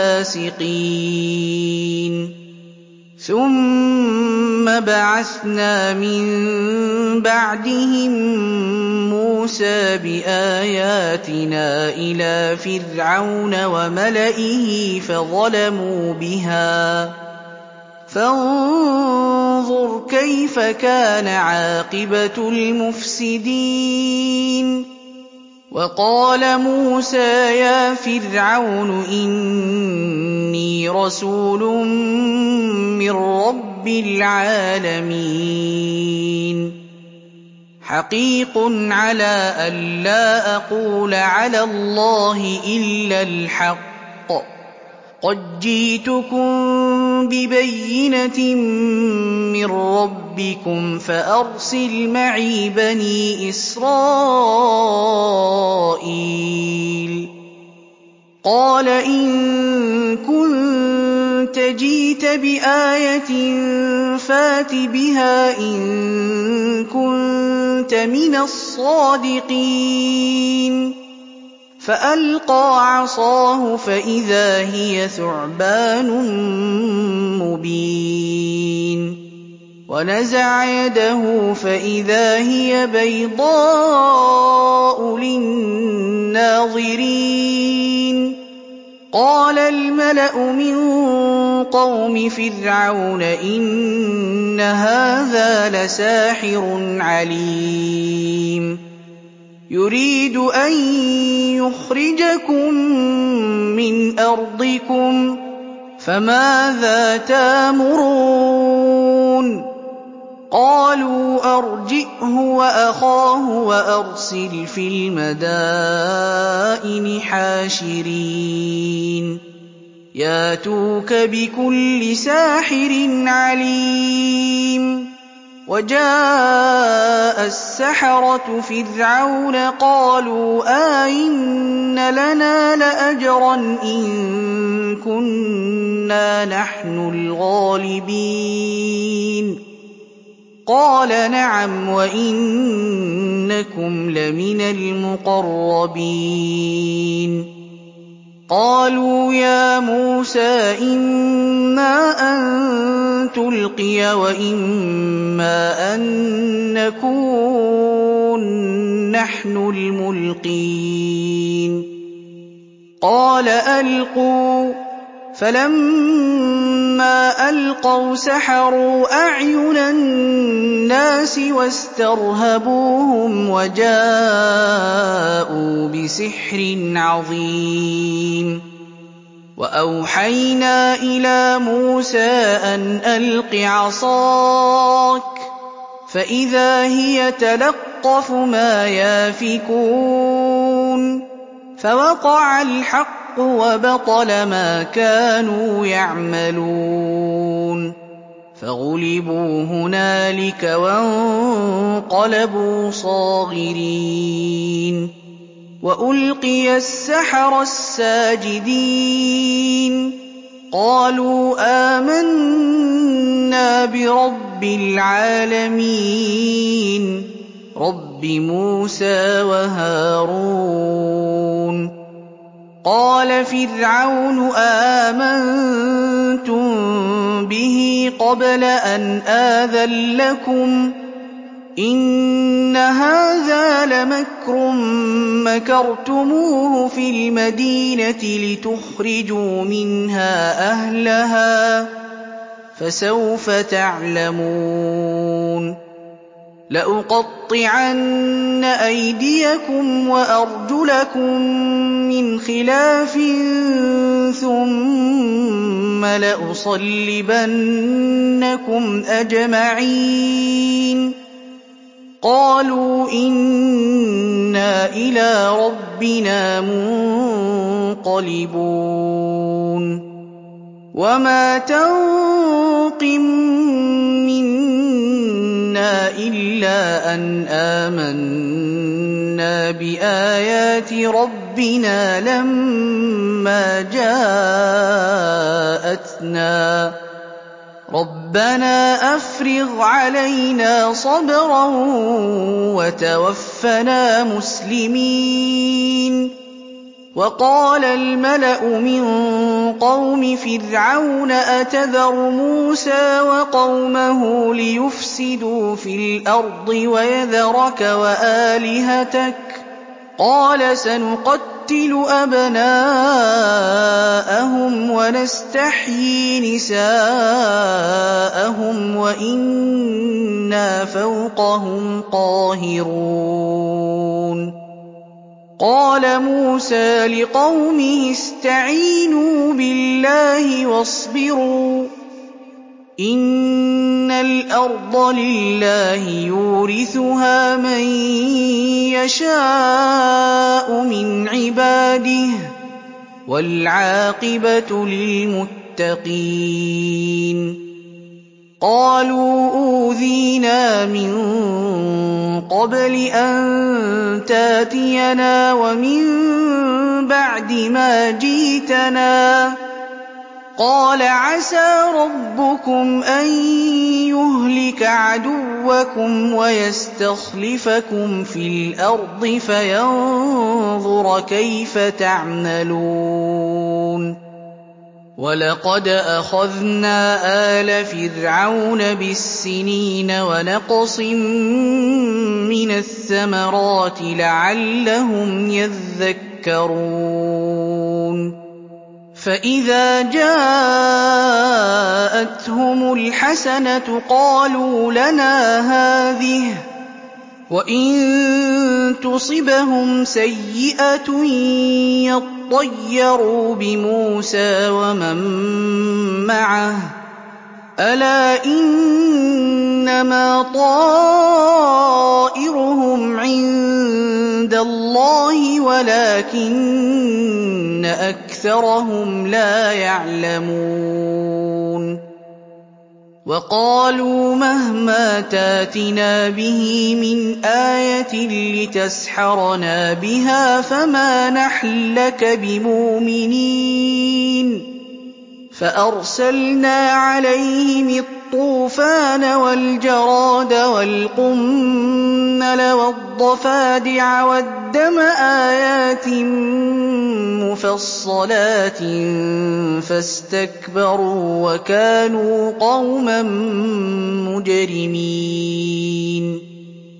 لَفَاسِقِينَ ثُمَّ بَعَثْنَا مِن بَعْدِهِم مُّوسَىٰ بِآيَاتِنَا إِلَىٰ فِرْعَوْنَ وَمَلَئِهِ فَظَلَمُوا بِهَا فَانظُرْ كَيْفَ كَانَ عَاقِبَةُ الْمُفْسِدِينَ وَقَالَ مُوسَىٰ يَا فِرْعَوْنُ إِنِّي رَسُولٌ مِّن رَّبِّ الْعَالَمِينَ حَقِيقٌ عَلَىٰ أَلَّا أَقُولَ عَلَى اللَّهِ إِلَّا الْحَقَّ قَدْ جِئْتُكُم بِبَيِّنَةٍ مِّن رَّبِّكُمْ فَأَرْسِلْ مَعِي بَنِي إِسْرَائِيلَ قَالَ إِن كُنتَ جِئْتَ بِآيَةٍ فَأْتِ بِهَا إِن كُنتَ مِنَ الصَّادِقِينَ فَأَلْقَىٰ عَصَاهُ فَإِذَا هِيَ ثُعْبَانٌ مُّبِينٌ وَنَزَعَ يَدَهُ فَإِذَا هِيَ بَيْضَاءُ لِلنَّاظِرِينَ قَالَ الْمَلَأُ مِن قَوْمِ فِرْعَوْنَ إِنَّ هَٰذَا لَسَاحِرٌ عَلِيمٌ يُرِيدُ أَن يُخْرِجَكُم مِّنْ أَرْضِكُمْ فَمَاذَا تَأْمُرُونَ قَالُوا أَرْجِئْهُ وَأَخَاهُ وَأَرْسِلْ فِي الْمَدَائِنِ حَاشِرِينَ يَأْتُوكَ بِكُلِّ سَاحِرٍ عَلِيمٍ وَجَاءَ السَّحَرَةُ فِرْعَوْنَ قَالُوا أَئِنَّ لَنَا لَأَجْرًا إِن كُنَّا نَحْنُ الْغَالِبِينَ قَالَ نَعَمْ وَإِنَّكُمْ لَمِنَ الْمُقَرَّبِينَ قَالُوا يَا مُوسَىٰ إِمَّا أَن تُلْقِيَ وَإِمَّا أَن نَّكُونَ نَحْنُ الْمُلْقِينَ قَالَ أَلْقُوا فَلَمَّا أَلْقَوْا سَحَرُوا أَعْيُنَ النَّاسِ وَاسْتَرْهَبُوهُمْ وَجَاءُوا بِسِحْرٍ عَظِيمٍ وَأَوْحَيْنَا إِلَىٰ مُوسَىٰ أَنْ أَلْقِ عَصَاكَ فَإِذَا هِيَ تَلْقَفُ مَا يَأْفِكُونَ فَوَقَعَ الْحَقُّ وَبَطَلَ مَا كَانُوا يَعْمَلُونَ فَغُلِبُوا هُنَالِكَ وَانقَلَبُوا صَاغِرِينَ وَأُلْقِيَ السَّحَرَةُ السَّاجِدِينَ قَالُوا آمَنَّا بِرَبِّ الْعَالَمِينَ رَبِّ مُوسَىٰ وَهَارُونَ قَالَ فِرْعَوْنُ آمَنتُم بِهِ قَبْلَ أَنْ آذَنَ لَكُمْ إِنَّ هَٰذَا لَمَكْرٌ مَّكَرْتُمُوهُ فِي الْمَدِينَةِ لِتُخْرِجُوا مِنْهَا أَهْلَهَا فَسَوْفَ تَعْلَمُونَ لَأُقَطِّعَنَّ أَيْدِيَكُمْ وَأَرْجُلَكُم مِّنْ خِلَافٍ ثُمَّ لَأُصَلِّبَنَّكُمْ أَجْمَعِينَ قَالُوا إِنَّا إِلَىٰ رَبِّنَا مُنقَلِبُونَ وَمَا تَنقِمُ مِنَّا إِلَّا أَنْ آمَنَّا إِنَّا بِآيَاتِ رَبِّنَا لَمَّا جَاءَتْنَا رَبَّنَا أَفْرِغْ عَلَيْنَا صَبْرًا وَتَوَفَّنَا مُسْلِمِينَ وَقَالَ الْمَلَأُ مِن قَوْمِ فِرْعَوْنَ أَتَذَرُ مُوسَىٰ وَقَوْمَهُ لِيُفْسِدُوا فِي الْأَرْضِ وَيَذَرَكَ وَآلِهَتَكَ ۚ قَالَ سَنُقَتِّلُ أَبْنَاءَهُمْ وَنَسْتَحْيِي نِسَاءَهُمْ وَإِنَّا فَوْقَهُمْ قَاهِرُونَ قَالَ مُوسَىٰ لِقَوْمِهِ اسْتَعِينُوا بِاللَّهِ وَاصْبِرُوا ۖ إِنَّ الْأَرْضَ لِلَّهِ يُورِثُهَا مَن يَشَاءُ مِنْ عِبَادِهِ ۖ وَالْعَاقِبَةُ لِلْمُتَّقِينَ قَالُوا أُوذِينَا مِن قَبْلِ أَن تَأْتِيَنَا وَمِن بَعْدِ مَا جِئْتَنَا ۚ قَالَ عَسَىٰ رَبُّكُمْ أَن يُهْلِكَ عَدُوَّكُمْ وَيَسْتَخْلِفَكُمْ فِي الْأَرْضِ فَيَنظُرَ كَيْفَ تَعْمَلُونَ وَلَقَدْ أَخَذْنَا آلَ فِرْعَوْنَ بِالسِّنِينَ وَنَقْصٍ مِّنَ الثَّمَرَاتِ لَعَلَّهُمْ يَذَّكَّرُونَ فَإِذَا جَاءَتْهُمُ الْحَسَنَةُ قَالُوا لَنَا هَٰذِهِ ۖ وَإِن تُصِبْهُمْ سَيِّئَةٌ يَطَّيَّرُوا بِمُوسَىٰ وَمَن مَّعَهُ ۗ أَلَا إِنَّمَا طَائِرُهُمْ عِندَ اللَّهِ وَلَٰكِنَّ أَكْثَرَهُمْ لَا يَعْلَمُونَ وَقَالُوا مَهْمَا تَأْتِنَا بِهِ مِنْ آيَةٍ لِّتَسْحَرَنَا بِهَا فَمَا نَحْنُ لَكَ بِمُؤْمِنِينَ فَأَرْسَلْنَا عَلَيْهِمِ الطُّوفَانَ وَالْجَرَادَ وَالْقُمَّلَ وَالضَّفَادِعَ وَالدَّمَ آيَاتٍ مُّفَصَّلَاتٍ فَاسْتَكْبَرُوا وَكَانُوا قَوْمًا مُّجْرِمِينَ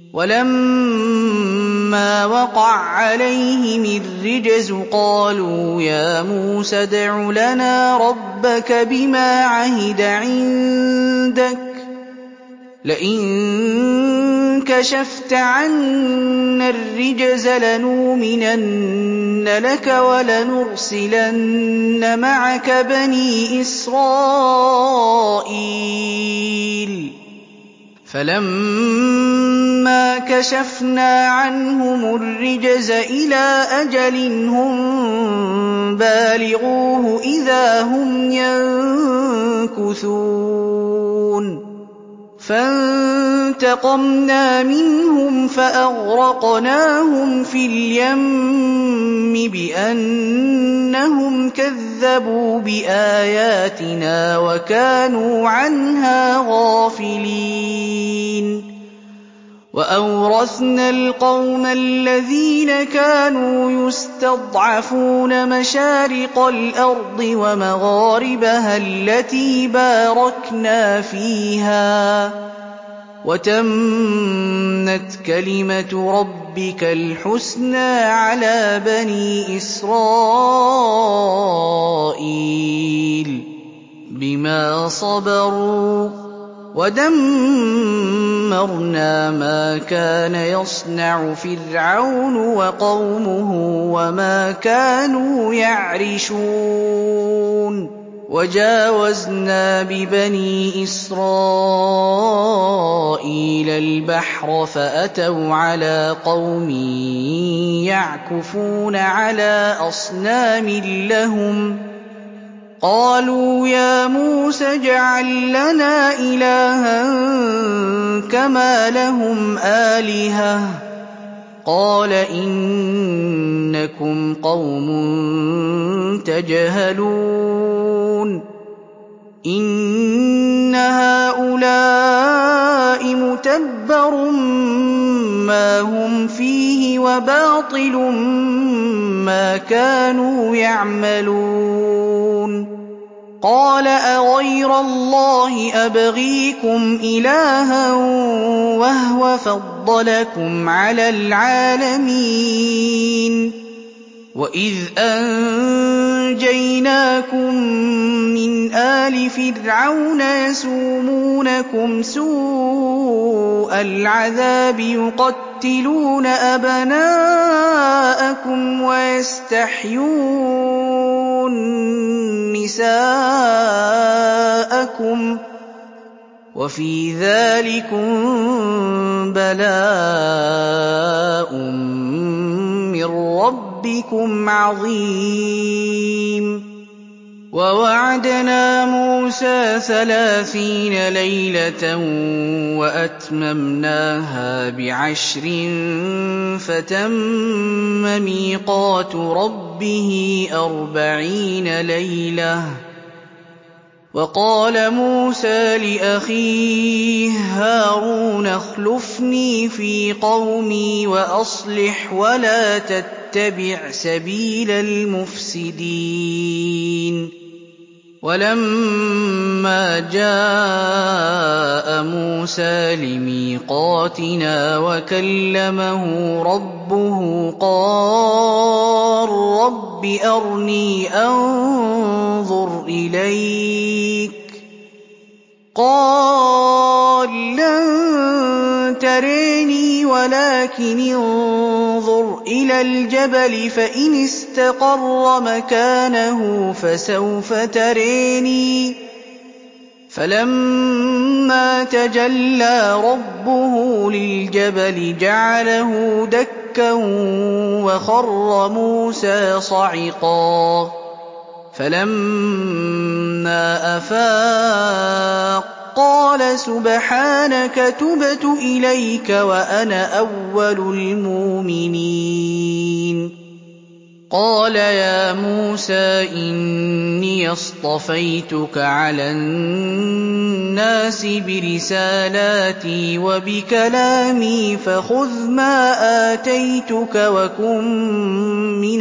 وَلَمَّا وَقَعَ عَلَيْهِمِ الرِّجْزُ قَالُوا يَا مُوسَى ادْعُ لَنَا رَبَّكَ بِمَا عَهِدَ عِندَكَ لَئِن كَشَفْتَ عَنَّا الرِّجْزَ لَنُؤْمِنَنَّ لَكَ وَلَنُرْسِلَنَّ مَعَكَ بَنِي إِسْرَائِيلَ فَلَمَّا كَشَفْنَا عَنْهُمُ الرِّجْزَ إِلَىٰ أَجَلٍ هُم بَالِغُوهُ إِذَا هُمْ يَنكُثُونَ فَانتَقَمْنَا مِنْهُمْ فَأَغْرَقْنَاهُمْ فِي الْيَمِّ بِأَنَّهُمْ كَذَّبُوا بِآيَاتِنَا وَكَانُوا عَنْهَا غَافِلِينَ وَأَوْرَثْنَا الْقَوْمَ الَّذِينَ كَانُوا يُسْتَضْعَفُونَ مَشَارِقَ الْأَرْضِ وَمَغَارِبَهَا الَّتِي بَارَكْنَا فِيهَا ۖ وَتَمَّتْ كَلِمَةُ رَبِّكَ الْحُسْنَىٰ عَلَىٰ بَنِي إِسْرَائِيلَ بِمَا صَبَرُوا ۖ وَدَمَّرْنَا مَا كَانَ يَصْنَعُ فِرْعَوْنُ وَقَوْمُهُ وَمَا كَانُوا يَعْرِشُونَ وَجَاوَزْنَا بِبَنِي إِسْرَائِيلَ الْبَحْرَ فَأَتَوْا عَلَىٰ قَوْمٍ يَعْكُفُونَ عَلَىٰ أَصْنَامٍ لَّهُمْ قَالُوا يَا مُوسَى اجْعَل لَّنَا إِلَٰهًا كَمَا لَهُمْ آلِهَةٌ قَالَ إِنَّكُمْ قَوْمٌ تَجْهَلُونَ إِنَّ هَٰؤُلَاءِ مُتَبَّرٌ مَّا هُمْ فِيهِ وَبَاطِلٌ مَّا كَانُوا يَعْمَلُونَ قَالَ أَغَيْرَ اللَّهِ أَبْغِيكُمْ إِلَٰهًا وَهُوَ فَضَّلَكُمْ عَلَى الْعَالَمِينَ وَإِذْ أَنجَيْنَاكُم مِّنْ آلِ فِرْعَوْنَ يَسُومُونَكُمْ سُوءَ الْعَذَابِ يُقَتِّلُونَ أَبْنَاءَكُمْ وَيَسْتَحْيُونَ نِسَاءَكُمْ ۚ وَفِي ذَٰلِكُم بَلَاءٌ مِّن رَّبِّكُمْ عَظِيمٌ وَوَعَدْنَا مُوسَىٰ 30 لَيْلَةً وَأَتْمَمْنَاهَا ب10 فَتَمَّ مِيقَاتُ رَبِّهِ 40 لَيْلَةً ۚ وَقَالَ مُوسَىٰ لِأَخِيهِ هَارُونَ اخْلُفْنِي فِي قَوْمِي وَأَصْلِحْ وَلَا تَتَّبِعْ سَبِيلَ الْمُفْسِدِينَ وَلَمَّا جَاءَ مُوسَىٰ لِمِيقَاتِنَا وَكَلَّمَهُ رَبُّهُ قَالَ رَبِّ أَرْنِي أَنظُرْ إِلَيْكَ ۚ قَالَ لَن تَرَيْنِي وَلَٰكِنِ انظُرْ إِلَى الْجَبَلِ فَإِنِ اسْتَقَرَّ مَكَانَهُ فَسَوْفَ تَرَيْنِي ۚ فَلَمَّا تَجَلَّىٰ رَبُّهُ لِلْجَبَلِ جَعَلَهُ دَكًّا وَخَرَّ مُوسَىٰ صَعِقًا ۚ فَلَمَّا أَفَاقَ قَالَ سُبْحَانَكَ تُبْتُ إِلَيْكَ وَأَنَا أَوَّلُ الْمُؤْمِنِينَ قَالَ يَا مُوسَىٰ إِنِّي اصْطَفَيْتُكَ عَلَى النَّاسِ بِرِسَالَاتِي وَبِكَلَامِي فَخُذْ مَا آتَيْتُكَ وَكُن مِّنَ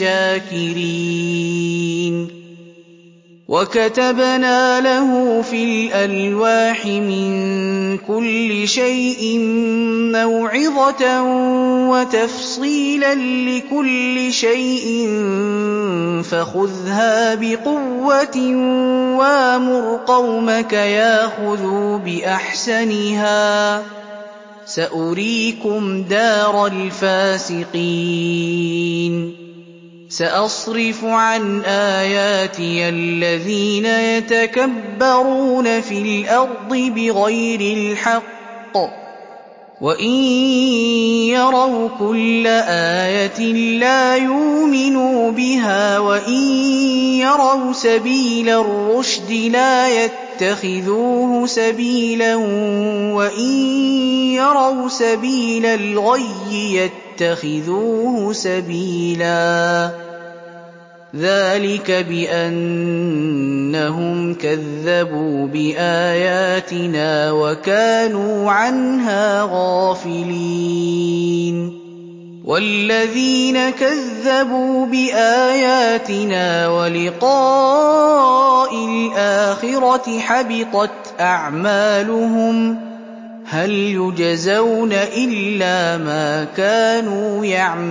الشَّاكِرِينَ وَكَتَبْنَا لَهُ فِي الْأَلْوَاحِ مِن كُلِّ شَيْءٍ مَّوْعِظَةً وَتَفْصِيلًا لِّكُلِّ شَيْءٍ فَخُذْهَا بِقُوَّةٍ وَأْمُرْ قَوْمَكَ يَأْخُذُوا بِأَحْسَنِهَا ۚ سَأُرِيكُمْ دَارَ الْفَاسِقِينَ سَأَصْرِفُ عَنْ آيَاتِيَ الَّذِينَ يَتَكَبَّرُونَ فِي الْأَرْضِ بِغَيْرِ الْحَقِّ وَإِن يَرَوْا كُلَّ آيَةٍ لَّا يُؤْمِنُوا بِهَا وَإِن يَرَوْا سَبِيلَ الرُّشْدِ لَا يَتَّخِذُوهُ سَبِيلًا وَإِن يَرَوْا سَبِيلَ الْغَيِّ يَتَّخِذُوهُ سَبِيلًا ۚ ذَٰلِكَ بِأَنَّهُمْ كَذَّبُوا بِآيَاتِنَا وَكَانُوا عَنْهَا غَافِلِينَ وَالَّذِينَ كَذَّبُوا بِآيَاتِنَا وَلِقَاءِ الْآخِرَةِ حَبِطَتْ أَعْمَالُهُمْ ۚ هَلْ يُجْزَوْنَ إِلَّا مَا كَانُوا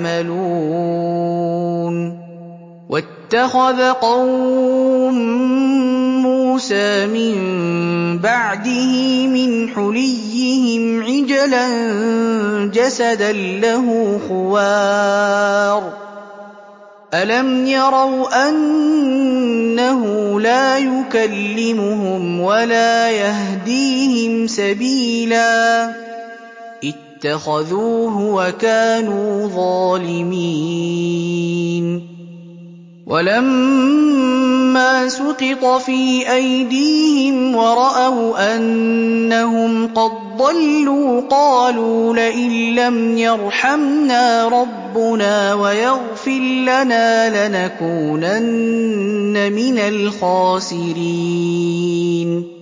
يَعْمَلُونَ وَاتَّخَذَ قَوْمُ مُوسَىٰ مِن بَعْدِهِ مِنْ حُلِيِّهِمْ عِجْلًا جَسَدًا لَّهُ خُوَارٌ ۚ أَلَمْ يَرَوْا أَنَّهُ لَا يُكَلِّمُهُمْ وَلَا يَهْدِيهِمْ سَبِيلًا ۘ اتَّخَذُوهُ وَكَانُوا ظَالِمِينَ وَلَمَّا فَلَمَّا سُقِطَ فِي أَيْدِيهِمْ وَرَأَوْا أَنَّهُمْ قَدْ ضَلُّوا قَالُوا لَئِن لَّمْ يَرْحَمْنَا رَبُّنَا وَيَغْفِرْ لَنَا لَنَكُونَنَّ مِنَ الْخَاسِرِينَ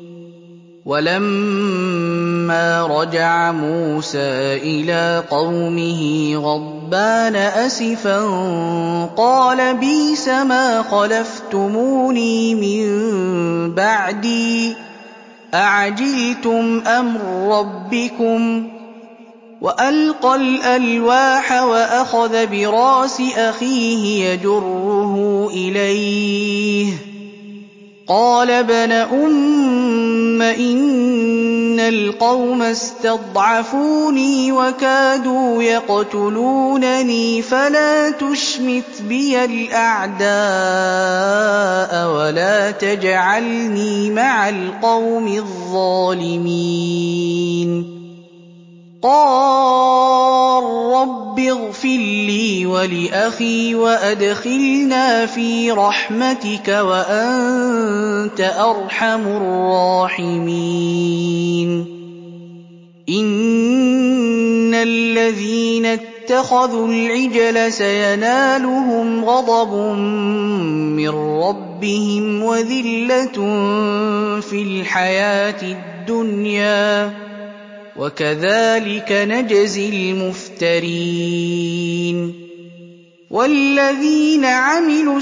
وَلَمَّا رَجَعَ مُوسَىٰ إِلَىٰ قَوْمِهِ غَضْبَانَ أَسِفًا قَالَ بِئْسَ مَا خَلَفْتُمُونِي مِن بَعْدِي أَعَجِلْتُمْ أَمْرَ رَبِّكُمْ وَأَلْقَى الْأَلْوَاحَ وَأَخَذَ بِرَأْسِ أَخِيهِ يَجُرُّهُ إِلَيْهِ قَالَ ابْنَ أُمَّ إِنَّ الْقَوْمَ اسْتَضْعَفُونِي وَكَادُوا يَقْتُلُونَنِي فَلَا تُشْمِتْ بِيَ الْأَعْدَاءَ وَلَا تَجْعَلْنِي مَعَ الْقَوْمِ الظَّالِمِينَ قَالَ رَبِّ اغْفِرْ لِي وَلِأَخِي وَأَدْخِلْنَا فِي رَحْمَتِكَ وَأَنتَ أَرْحَمُ الرَّاحِمِينَ إِنَّ الَّذِينَ اتَّخَذُوا الْعِجْلَ سَيَنَالُهُمْ غَضَبٌ مِّن رَّبِّهِمْ وَذِلَّةٌ فِي الْحَيَاةِ الدُّنْيَا ۚ وَكَذَٰلِكَ نَجْزِي الْمُفْتَرِينَ وَالَّذِينَ عَمِلُوا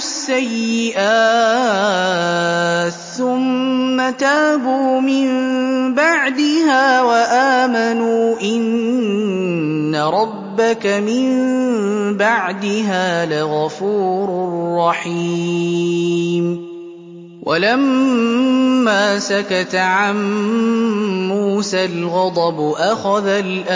السَّيِّئَاتِ ثُمَّ تَابُوا مِن بَعْدِهَا وَآمَنُوا إِنَّ رَبَّكَ مِن بَعْدِهَا لَغَفُورٌ رَّحِيمٌ وَلَمَّا سَكَتَ عَن مُّوسَى الْغَضَبُ أَخَذَ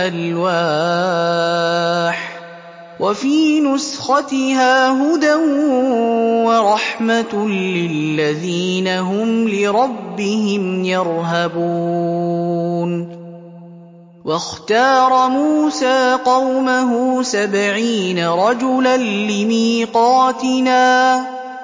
الْأَلْوَاحَ وَفِي نُسْخَتِهَا هُدًى وَرَحْمَةٌ لِّلَّذِينَ هُمْ لِرَبِّهِمْ يَرْهَبُونَ وَاخْتَارَ مُوسَىٰ قَوْمَهُ 70 رَجُلًا لِّمِيقَاتِنَا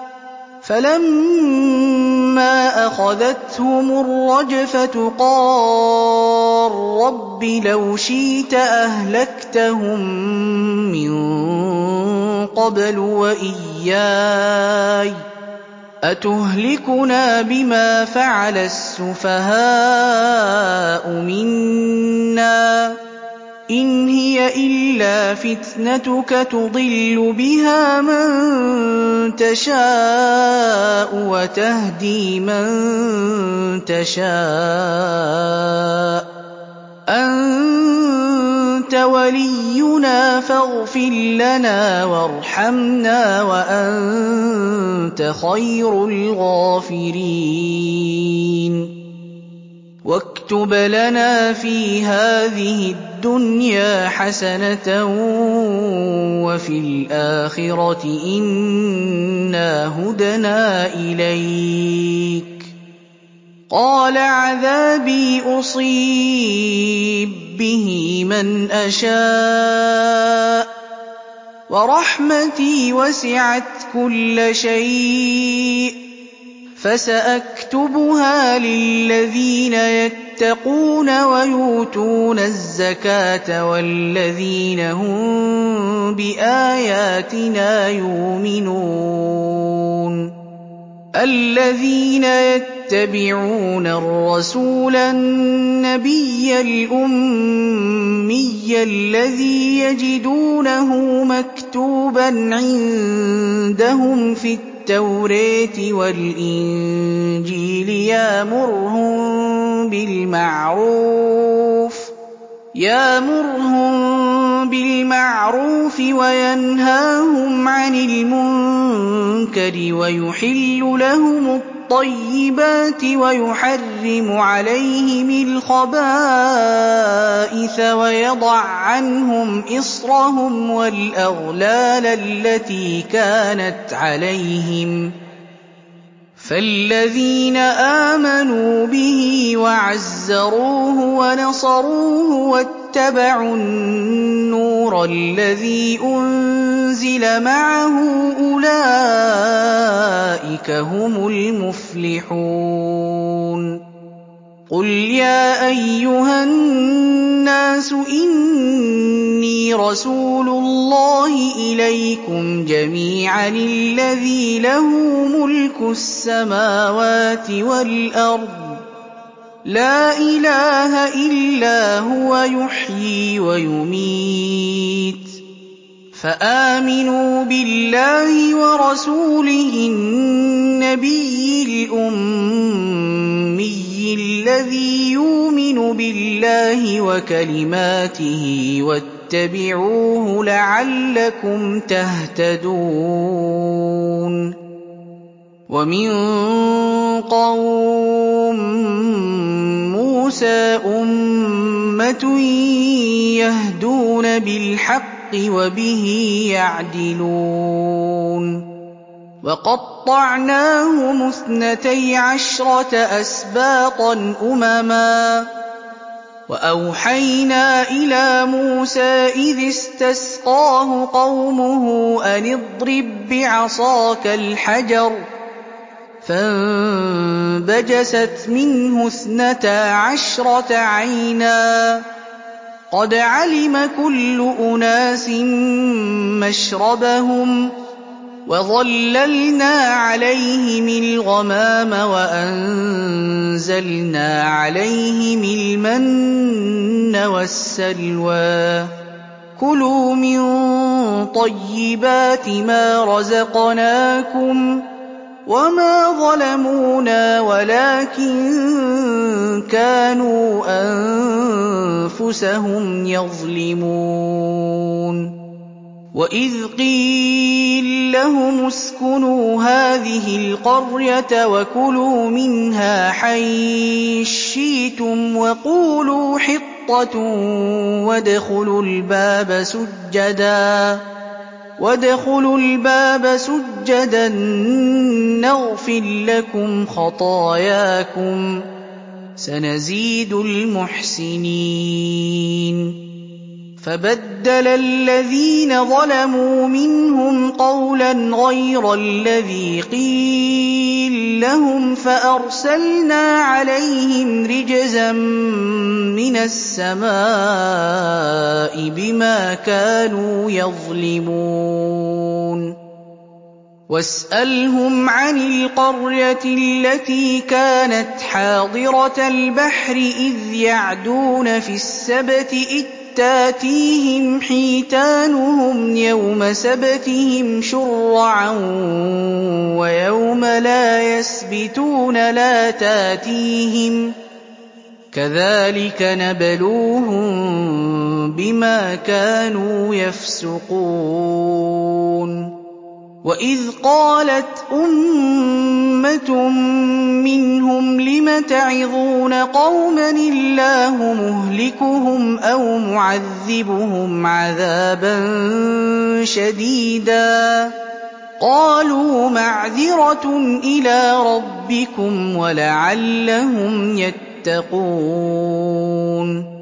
فَلَمَّا أَخَذَتْهُمُ الرَّجْفَةُ قَالَ رَبِّ لَوْ شِئْتَ أَهْلَكْتَهُم مِّن قَبْلُ وَإِيَّايَ أَتُهْلِكُنَا بِمَا فَعَلَ السُّفَهَاءُ مِنَّا ۖ إِنْ هِيَ إِلَّا فِتْنَتُكَ تُضِلُّ بِهَا مَن تَشَاءُ وَتَهْدِي مَن تَشَاءُ ۖ أَنتَ وَلِيُّنَا فَاغْفِرْ لَنَا وَارْحَمْنَا وَأَنتَ خَيْرُ الْغَافِرِينَ وَاكْتُبْ لَنَا فِي هَٰذِهِ الدُّنْيَا حَسَنَةً وَفِي الْآخِرَةِ إِنَّا هُدْنَا إِلَيْكَ ۚ قَالَ عَذَابِي أُصِيبُ بِهِ مَنْ أَشَاءُ وَرَحْمَتِي وَسِعَتْ كُلَّ شَيْءٍ فَسَأَكْتُبُهَا لِلَّذِينَ يَتَّقُونَ وَيُؤْتُونَ الزَّكَاةَ وَالَّذِينَ هُم بِآيَاتِنَا يُؤْمِنُونَ الَّذِينَ يَتَّبِعُونَ الرَّسُولَ النَّبِيَّ الْأُمِّيَّ الَّذِي يَجِدُونَهُ مَكْتُوبًا عِندَهُمْ فِي التَّوْرَاةِ وَالْإِنجِيلِ يَأْمُرُهُم بِالْمَعْرُوفِ وَيَنْهَاهُمْ عَنِ الْمُنكَرِ وَيُحِلُّ لَهُمُ الطَّيِّبَاتِ وَيُحَرِّمُ عَلَيْهِمِ الْخَبَائِثَ وَيَضَعُ عَنْهُمْ إِصْرَهُمْ وَالْأَغْلَالَ الَّتِي كَانَتْ عَلَيْهِمْ ۚ فالذين آمنوا به وعزروه ونصروه واتبعوا النور الذي أنزل معه أولئك هم المفلحون قل يا أيها الناس إني رسول الله إليكم جميعا الذي له ملك السماوات والأرض لا إله إلا هو يحيي ويميت فآمنوا بالله ورسوله النبي الأمي الذي يؤمن بالله وكلماته واتبعوه لعلكم تهتدون ومن قوم موسى أمة يهدون بالحق وبه يعدلون وقطعناهم 12 أسباطا أمما وأوحينا إلى موسى إذ استسقاه قومه أن اضرب بعصاك الحجر فانبجست منه 12 عينا قد علم كل أناس مشربهم وظللنا عليهم الغمام وأنزلنا عليهم المن والسلوى كلوا من طيبات ما رزقناكم وما ظلمونا ولكن كانوا أنفسهم يظلمون وإذ قيل لهم اسكنوا هذه القرية وكلوا منها حيث شئتم وقولوا حطة وادخلوا الباب سجدا نغفر لكم خطاياكم سنزيد المحسنين فبدل الذين ظلموا منهم قولا غير الذي قيل لهم فأرسلنا عليهم رجزا من السماء بما كانوا يظلمون واسألهم عن القرية التي كانت حاضرة البحر إذ يعدون في السبت إذ تاتيهم حيتانهم يوم سبتهم شرعا ويوم لا يسبتون لا تاتيهم كذلك نبلوهم بما كانوا يفسقون وإذ قالت أمة منهم لم تعظون قوما الله مهلكهم أو معذبهم عذابا شديدا قالوا معذرة إلى ربكم ولعلهم يتقون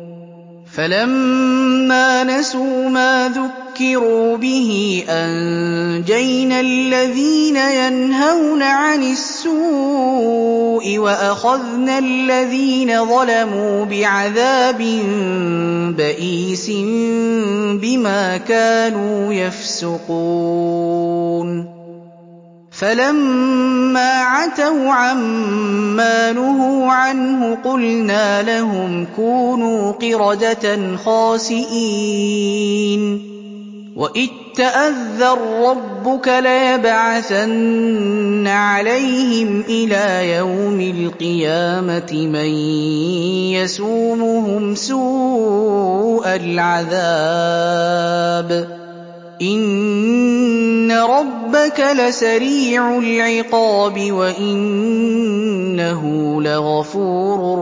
فلما نسوا ما ذكروا به أنجينا الذين ينهون عن السوء وأخذنا الذين ظلموا بعذاب بئيس بما كانوا يفسقون فلما عتوا عما نهوا عنه قلنا لهم كونوا قردة خاسئين وإذ تأذن ربك ليبعثن عليهم إلى يوم القيامة من يسومهم سوء العذاب إن ربك لسريع العقاب وإنه لغفور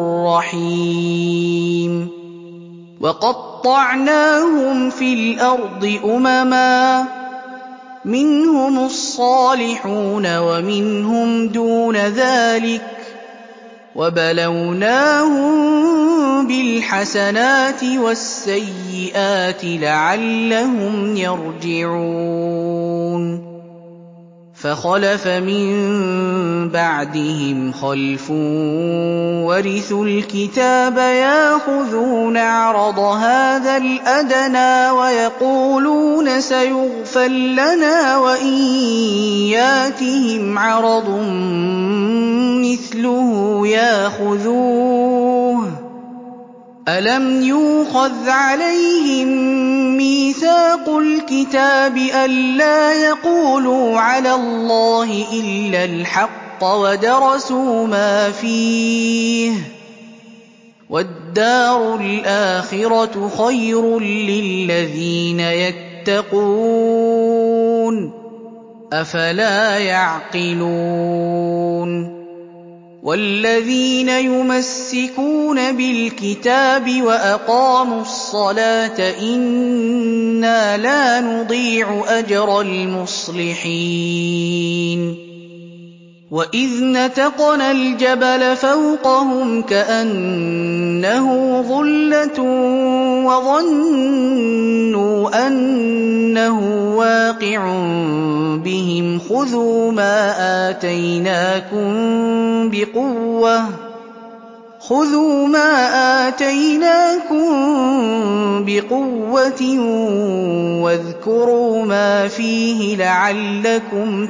رحيم وقطعناهم في الأرض أمما مِّنْهُمُ الصَّالِحُونَ وَمِنْهُمْ دُونَ ذَٰلِكَ ۖ وَبَلَوْنَاهُم بِالْحَسَنَاتِ وَالسَّيِّئَاتِ لَعَلَّهُمْ يَرْجِعُونَ فَخَلَفَ مِن بَعْدِهِمْ خَلْفٌ وَرِثُوا الْكِتَابَ يَأْخُذُونَ عَرَضَ هَٰذَا الْأَدْنَىٰ وَيَقُولُونَ سَيُغْفَرُ لَنَا وَإِن يَأْتِهِمْ عَرَضٌ مِّثْلُهُ يَأْخُذُوهُ ۚ أَلَمْ يُؤْخَذْ عَلَيْهِم مِّيثَاقُ الْكِتَابِ أَلَّا يَقُولُوا عَلَى اللَّهِ إِلَّا الْحَقَّ وَدَرَسُوا مَا فِيهِ ۗ وَالدَّارُ الْآخِرَةُ خَيْرٌ لِّلَّذِينَ يَتَّقُونَ ۗ أَفَلَا يَعْقِلُونَ وَالَّذِينَ يُمَسِّكُونَ بِالْكِتَابِ وَأَقَامُوا الصَّلَاةَ إِنَّا لَا نُضِيعُ أَجْرَ الْمُصْلِحِينَ وَإِذْ نَتَقْنَا الْجَبَلَ فَوْقَهُمْ كَأَنَّهُ ظُلَّةٌ وَظَنُّوا أَنَّهُ واقِعٌ بِهِمْ خُذُوا مَا آتَيْنَاكُم بِقُوَّةٍ وَاذْكُرُوا مَا فِيهِ لَعَلَّكُمْ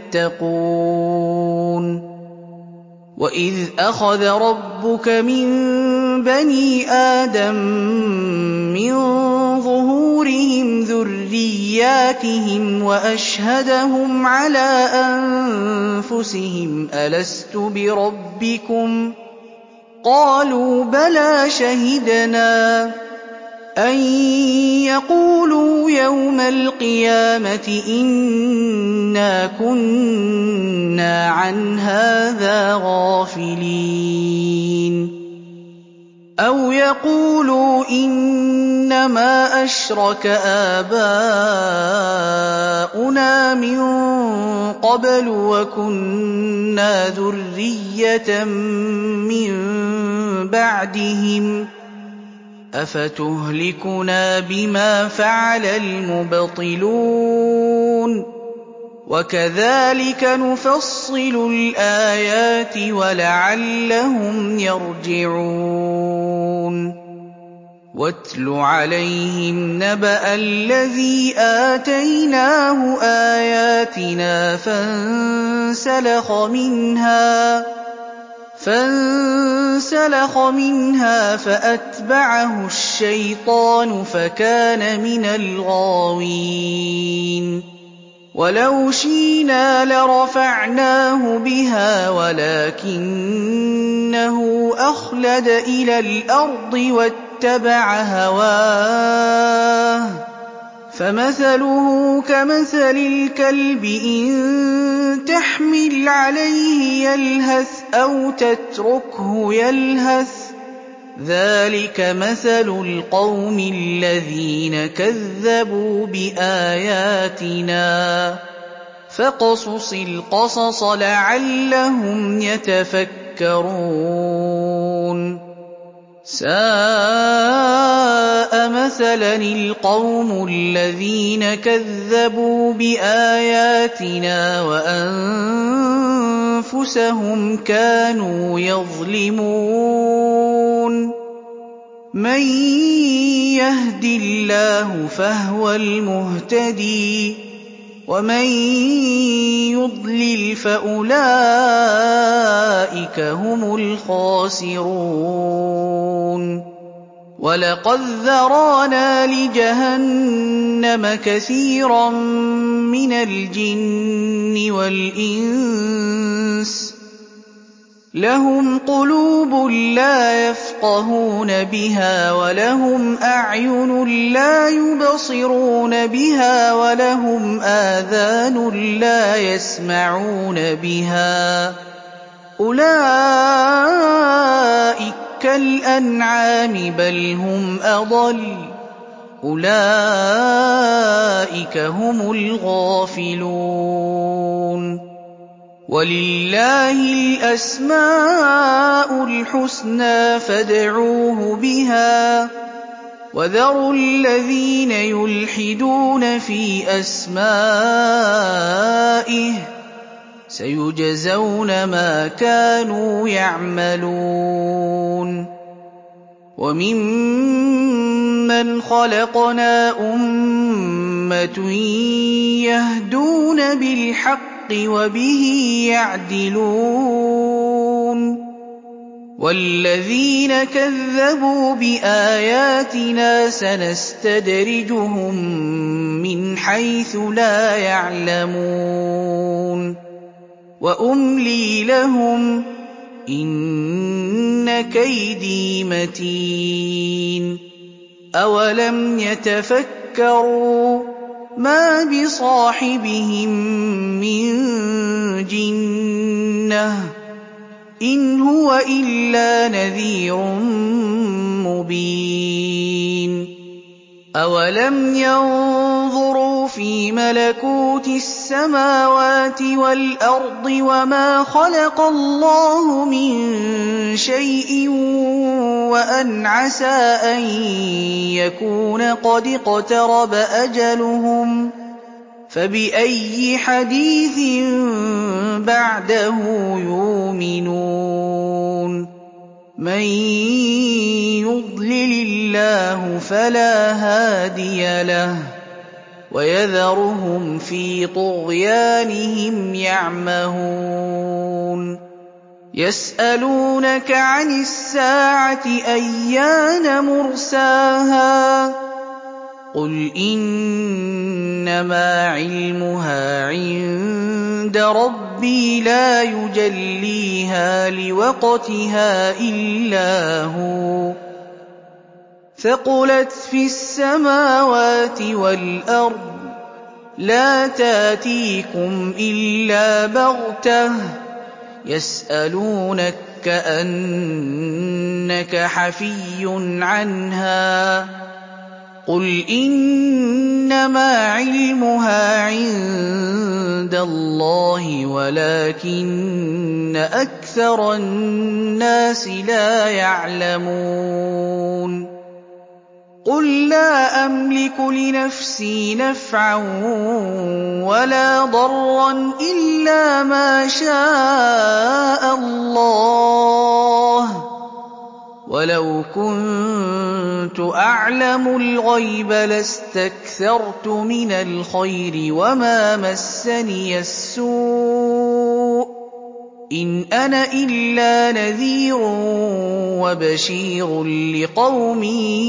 تَتَّقُونَ وَإِذْ أَخَذَ رَبُّكَ مِن بَنِي آدَمَ مِن ظُهُورِهِمْ ذُرِّيَّاتِهِمْ وَأَشْهَدَهُمْ عَلَىٰ أَنفُسِهِمْ أَلَسْتُ بِرَبِّكُمْ ۖ قَالُوا بَلَىٰ شَهِدْنَا ۖ أَن يَقُولُوا يَوْمَ الْقِيَامَةِ إِنَّا كُنَّا عَنْ هَٰذَا غَافِلِينَ أَوْ يَقُولُوا إِنَّمَا أَشْرَكَ آبَاؤُنَا مِن قَبْلُ وَكُنَّا ذُرِّيَّةً مِّن بَعْدِهِمْ ۖ أَفَتُهْلِكُنَا بِمَا فَعَلَ الْمُبْطِلُونَ وَكَذَٰلِكَ نُفَصِّلُ الْآيَاتِ وَلَعَلَّهُمْ يَرْجِعُونَ وَاتْلُ عَلَيْهِمْ نَبَأَ الَّذِي آتَيْنَاهُ آيَاتِنَا فَانسَلَخَ مِنْهَا فَأَتْبَعَهُ الشَّيْطَانُ فَكَانَ مِنَ الْغَاوِينَ وَلَوْ شِئْنَا لَرَفَعْنَاهُ بِهَا وَلَٰكِنَّهُ أَخْلَدَ إِلَى الْأَرْضِ وَاتَّبَعَ هَوَاهُ فَمَثَلُهُ كَمَثَلِ الْكَلْبِ إِن تَحْمِلْ عَلَيْهِ يَلْهَثْ أَوْ تَتْرُكْهُ يَلْهَث ۚ ذَٰلِكَ مَثَلُ الْقَوْمِ الَّذِينَ كَذَّبُوا بِآيَاتِنَا ۚ فَاقْصُصِ الْقَصَصَ لَعَلَّهُمْ يَتَفَكَّرُونَ سَاءَ مَثَلًا الْقَوْمُ الَّذِينَ كَذَّبُوا بِآيَاتِنَا وَأَنفُسَهُمْ كَانُوا يَظْلِمُونَ مَن يَهْدِ اللَّهُ فَهُوَ الْمُهْتَدِي وَمَن يُضْلِلْ فَأُولَٰئِكَ هُمُ الْخَاسِرُونَ وَلَقَدْ ذَرَأْنَا لِجَهَنَّمَ كَثِيرًا مِّنَ الْجِنِّ وَالْإِنسِ لَهُمْ قُلُوبٌ لَّا يَفْقَهُونَ بِهَا وَلَهُمْ أَعْيُنٌ لَّا يُبْصِرُونَ بِهَا وَلَهُمْ آذَانٌ لَّا يَسْمَعُونَ بِهَا ۚ أُولَٰئِكَ كَالْأَنْعَامِ بَلْ هُمْ أَضَلُّ ۚ أُولَٰئِكَ هُمُ الْغَافِلُونَ وَلِلَّهِ الْأَسْمَاءُ الْحُسْنَىٰ فَادْعُوهُ بِهَا ۖ وَذَرُوا الَّذِينَ يُلْحِدُونَ فِي أَسْمَائِهِ ۚ سَيُجْزَوْنَ مَا كَانُوا يَعْمَلُونَ وَمِمَّنْ خَلَقْنَا أُمَّةٌ يَهْدُونَ بِالْحَقِّ وَبِهِ يَعْدِلُونَ وَالَّذِينَ كَذَّبُوا بِآيَاتِنَا سَنَسْتَدْرِجُهُم مِّنْ حَيْثُ لَا يَعْلَمُونَ وَأُمْلِي لَهُمْ ۚ إِنَّ كَيْدِي مَتِينٌ أَوَلَمْ يَتَفَكَّرُوا مَا بِصَاحِبِهِم مِّن جِنَّةٍ ۚ إِنْ هُوَ إِلَّا نَذِيرٌ مُّبِينٌ أَوَلَمْ يَنظُرُوا فِي مَلَكُوتِ السَّمَاوَاتِ وَالْأَرْضِ وَمَا خَلَقَ اللَّهُ مِن شَيْءٍ وَأَنْ عَسَىٰ أَن يَكُونَ قَدِ اقْتَرَبَ أَجَلُهُمْ ۖ فَبِأَيِّ حَدِيثٍ بَعْدَهُ يُؤْمِنُونَ مَن يُضْلِلِ اللَّهُ فَلَا هَادِيَ لَهُ وَيَذَرُهُمْ فِي طُغْيَانِهِمْ يَعْمَهُونَ يَسْأَلُونَكَ عَنِ السَّاعَةِ أَيَّانَ مُرْسَاهَا ۖ قُلْ إِنَّمَا عِلْمُهَا عِندَ رَبِّي لَا يُجَلِّيهَا لِوَقْتِهَا إِلَّا هُوَ ۚ ثَقُلَتْ فِي السَّمَاوَاتِ وَالْأَرْضِ ۚ لَا تَأْتِيكُمْ إِلَّا بَغْتَةً ۗ يَسْأَلُونَكَ كَأَنَّكَ حَفِيٌّ عَنْهَا ۖ قُلْ إِنَّمَا عِلْمُهَا عِندَ اللَّهِ وَلَٰكِنَّ أَكْثَرَ النَّاسِ لَا يَعْلَمُونَ قُل لَّا أَمْلِكُ لِنَفْسِي نَفْعًا وَلَا ضَرًّا إِلَّا مَا شَاءَ اللَّهُ ۗ وَلَوْ كُنتُ أَعْلَمُ الْغَيْبَ لَاسْتَكْثَرْتُ مِنَ الْخَيْرِ وَمَا مَسَّنِيَ السُّوءُ ۚ إِنْ أَنَا إِلَّا نَذِيرٌ وَبَشِيرٌ لِّقَوْمٍ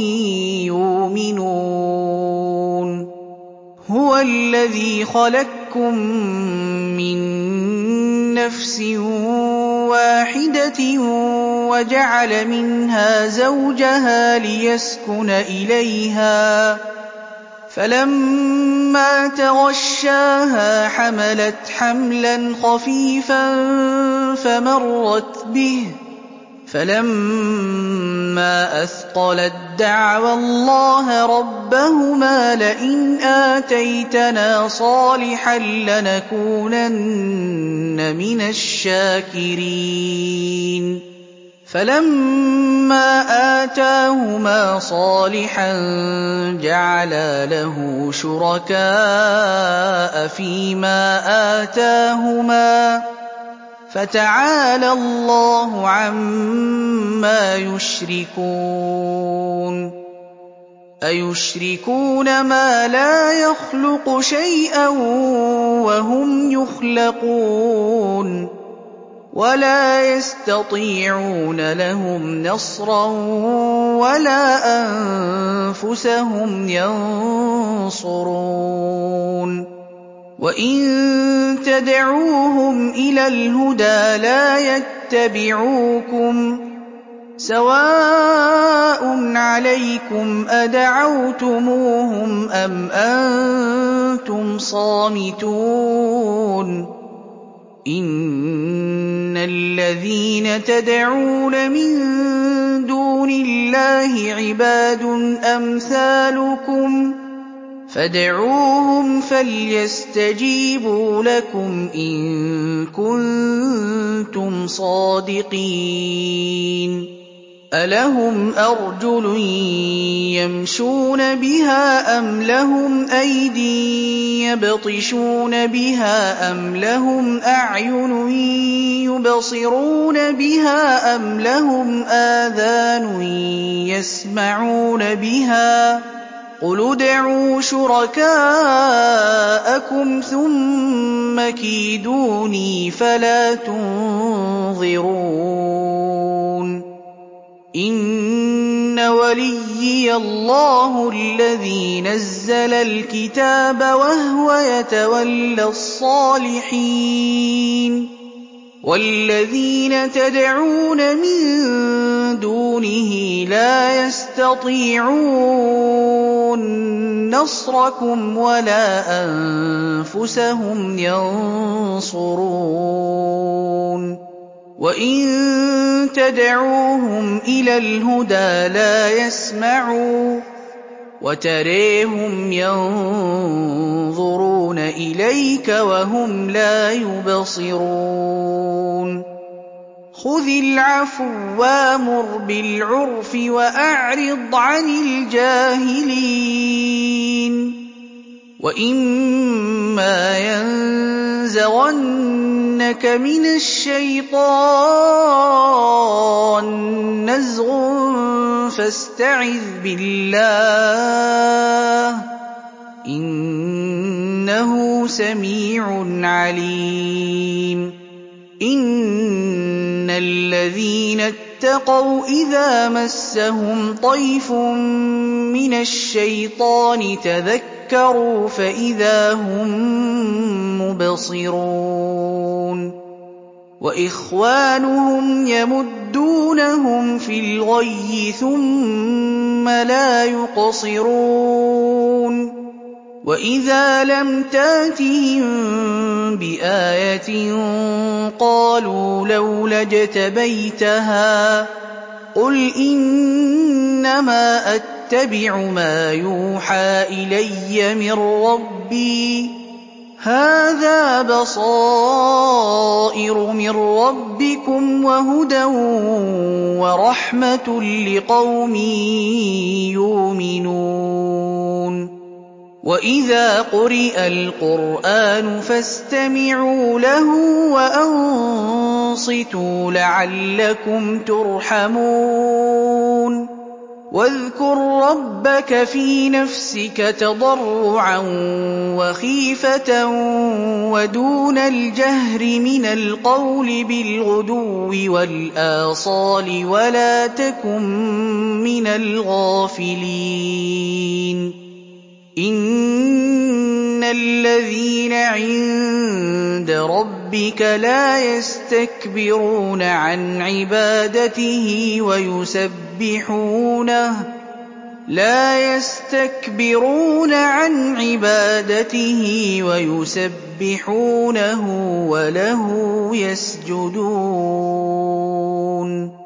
يُؤْمِنُونَ هُوَ الَّذِي خَلَقَكُم مِّن نَّفْسٍ وَاحِدَةٍ وَجَعَلَ مِنْهَا زَوْجَهَا لِيَسْكُنَ إِلَيْهَا ۖ فَلَمَّا تَغَشَّاهَا حَمَلَتْ حَمْلًا خَفِيفًا فَمَرَّتْ بِهِ ۖ فَلَمَّا أَثْقَلَت دَّعَوَا اللَّهَ رَبَّهُمَا لَئِنْ آتَيْتَنَا صَالِحًا لَّنَكُونَنَّ مِنَ الشَّاكِرِينَ فَلَمَّا آتَاهُمَا صَالِحًا جَعَلَا لَهُ شُرَكَاءَ فِيمَا آتَاهُمَا ۚ فَتَعَالَى اللَّهُ عَمَّا يُشْرِكُونَ أَيُشْرِكُونَ مَا لَا يَخْلُقُ شَيْئًا وَهُمْ يُخْلَقُونَ وَلَا يَسْتَطِيعُونَ لَهُمْ نَصْرًا وَلَا أَنفُسَهُمْ يَنصُرُونَ وَإِن تَدْعُوهُمْ إِلَى الْهُدَىٰ لَا يَتَّبِعُوكُمْ ۚ سَوَاءٌ عَلَيْكُمْ أَدَعَوْتُمُوهُمْ أَمْ أَنتُمْ صَامِتُونَ إِنَّ الَّذِينَ تَدْعُونَ مِن دُونِ دُونِ اللَّهِ عِبَادٌ أَمْثَالُكُمْ فَادْعُوهُمْ فَلْيَسْتَجِيبُوا لَكُمْ إِن كُنتُمْ صَادِقِينَ أَلَهُمْ أَرْجُلٌ يَمْشُونَ بِهَا أَمْ لَهُمْ أَيْدٍ يَبْطِشُونَ بِهَا أَمْ لَهُمْ أَعْيُنٌ يُبْصِرُونَ بِهَا أَمْ لَهُمْ آذَانٌ يَسْمَعُونَ بِهَا ۗ قُلِ ادْعُوا شُرَكَاءَكُمْ ثُمَّ كِيدُونِي فَلَا تُنظِرُونِ إِنَّ وَلِيِّيَ اللَّهُ الَّذِي نَزَّلَ الْكِتَابَ وَهُوَ يَتَوَلَّى الصَّالِحِينَ وَالَّذِينَ تَدْعُونَ مِن دُونِهِ لَا يَسْتَطِيعُونَ نَصْرَكُمْ وَلَا أَنفُسَهُمْ يَنصُرُونَ وَإِن تَدْعُوهُمْ إِلَى الْهُدَىٰ لَا يَسْمَعُوا وَتَرَاهُمْ يَنظُرُونَ إِلَيْكَ وَهُمْ لَا يُبْصِرُونَ خُذِ الْعَفْوَ وَأْمُرْ بِالْعُرْفِ وَأَعْرِضْ عَنِ الْجَاهِلِينَ وَإِمَّا يَنزَغَنَّكَ مِنَ الشَّيْطَانِ نَزْغٌ فَاسْتَعِذْ بِاللَّهِ ۖ إِنَّهُ سَمِيعٌ عَلِيمٌ إِنَّ الَّذِينَ اتَّقَوْا إِذَا مَسَّهُمْ طَيْفٌ مِّنَ الشَّيْطَانِ تَذَكَّرُوا فَإِذَا هُم مُّبْصِرُونَ وَإِخْوَانُهُمْ يَمُدُّونَهُمْ فِي الْغَيِّ ثُمَّ لَا يُقْصِرُونَ وَإِذَا لَمْ تَأْتِهِم بِآيَةٍ قَالُوا لَوْلَا اجْتَبَيْتَهَا ۚ قُلْ إِنَّمَا أَتَّبِعُ مَا يُوحَىٰ إِلَيَّ مِن رَّبِّي ۚ هَٰذَا بَصَائِرُ مِن رَّبِّكُمْ وَهُدًى وَرَحْمَةٌ لِّقَوْمٍ يُؤْمِنُونَ وَإِذَا قُرِئَ الْقُرْآنُ فَاسْتَمِعُوا لَهُ وَأَنصِتُوا لَعَلَّكُمْ تُرْحَمُونَ وَاذْكُر رَّبَّكَ فِي نَفْسِكَ تَضَرُّعًا وَخِيفَةً وَدُونَ الْجَهْرِ مِنَ الْقَوْلِ بِالْغُدُوِّ وَالْآصَالِ وَلَا تَكُن مِّنَ الْغَافِلِينَ إِنَّ الَّذِينَ عِندَ رَبِّكَ لا يستكبرون عن عبادته ويسبحونه وله يسجدون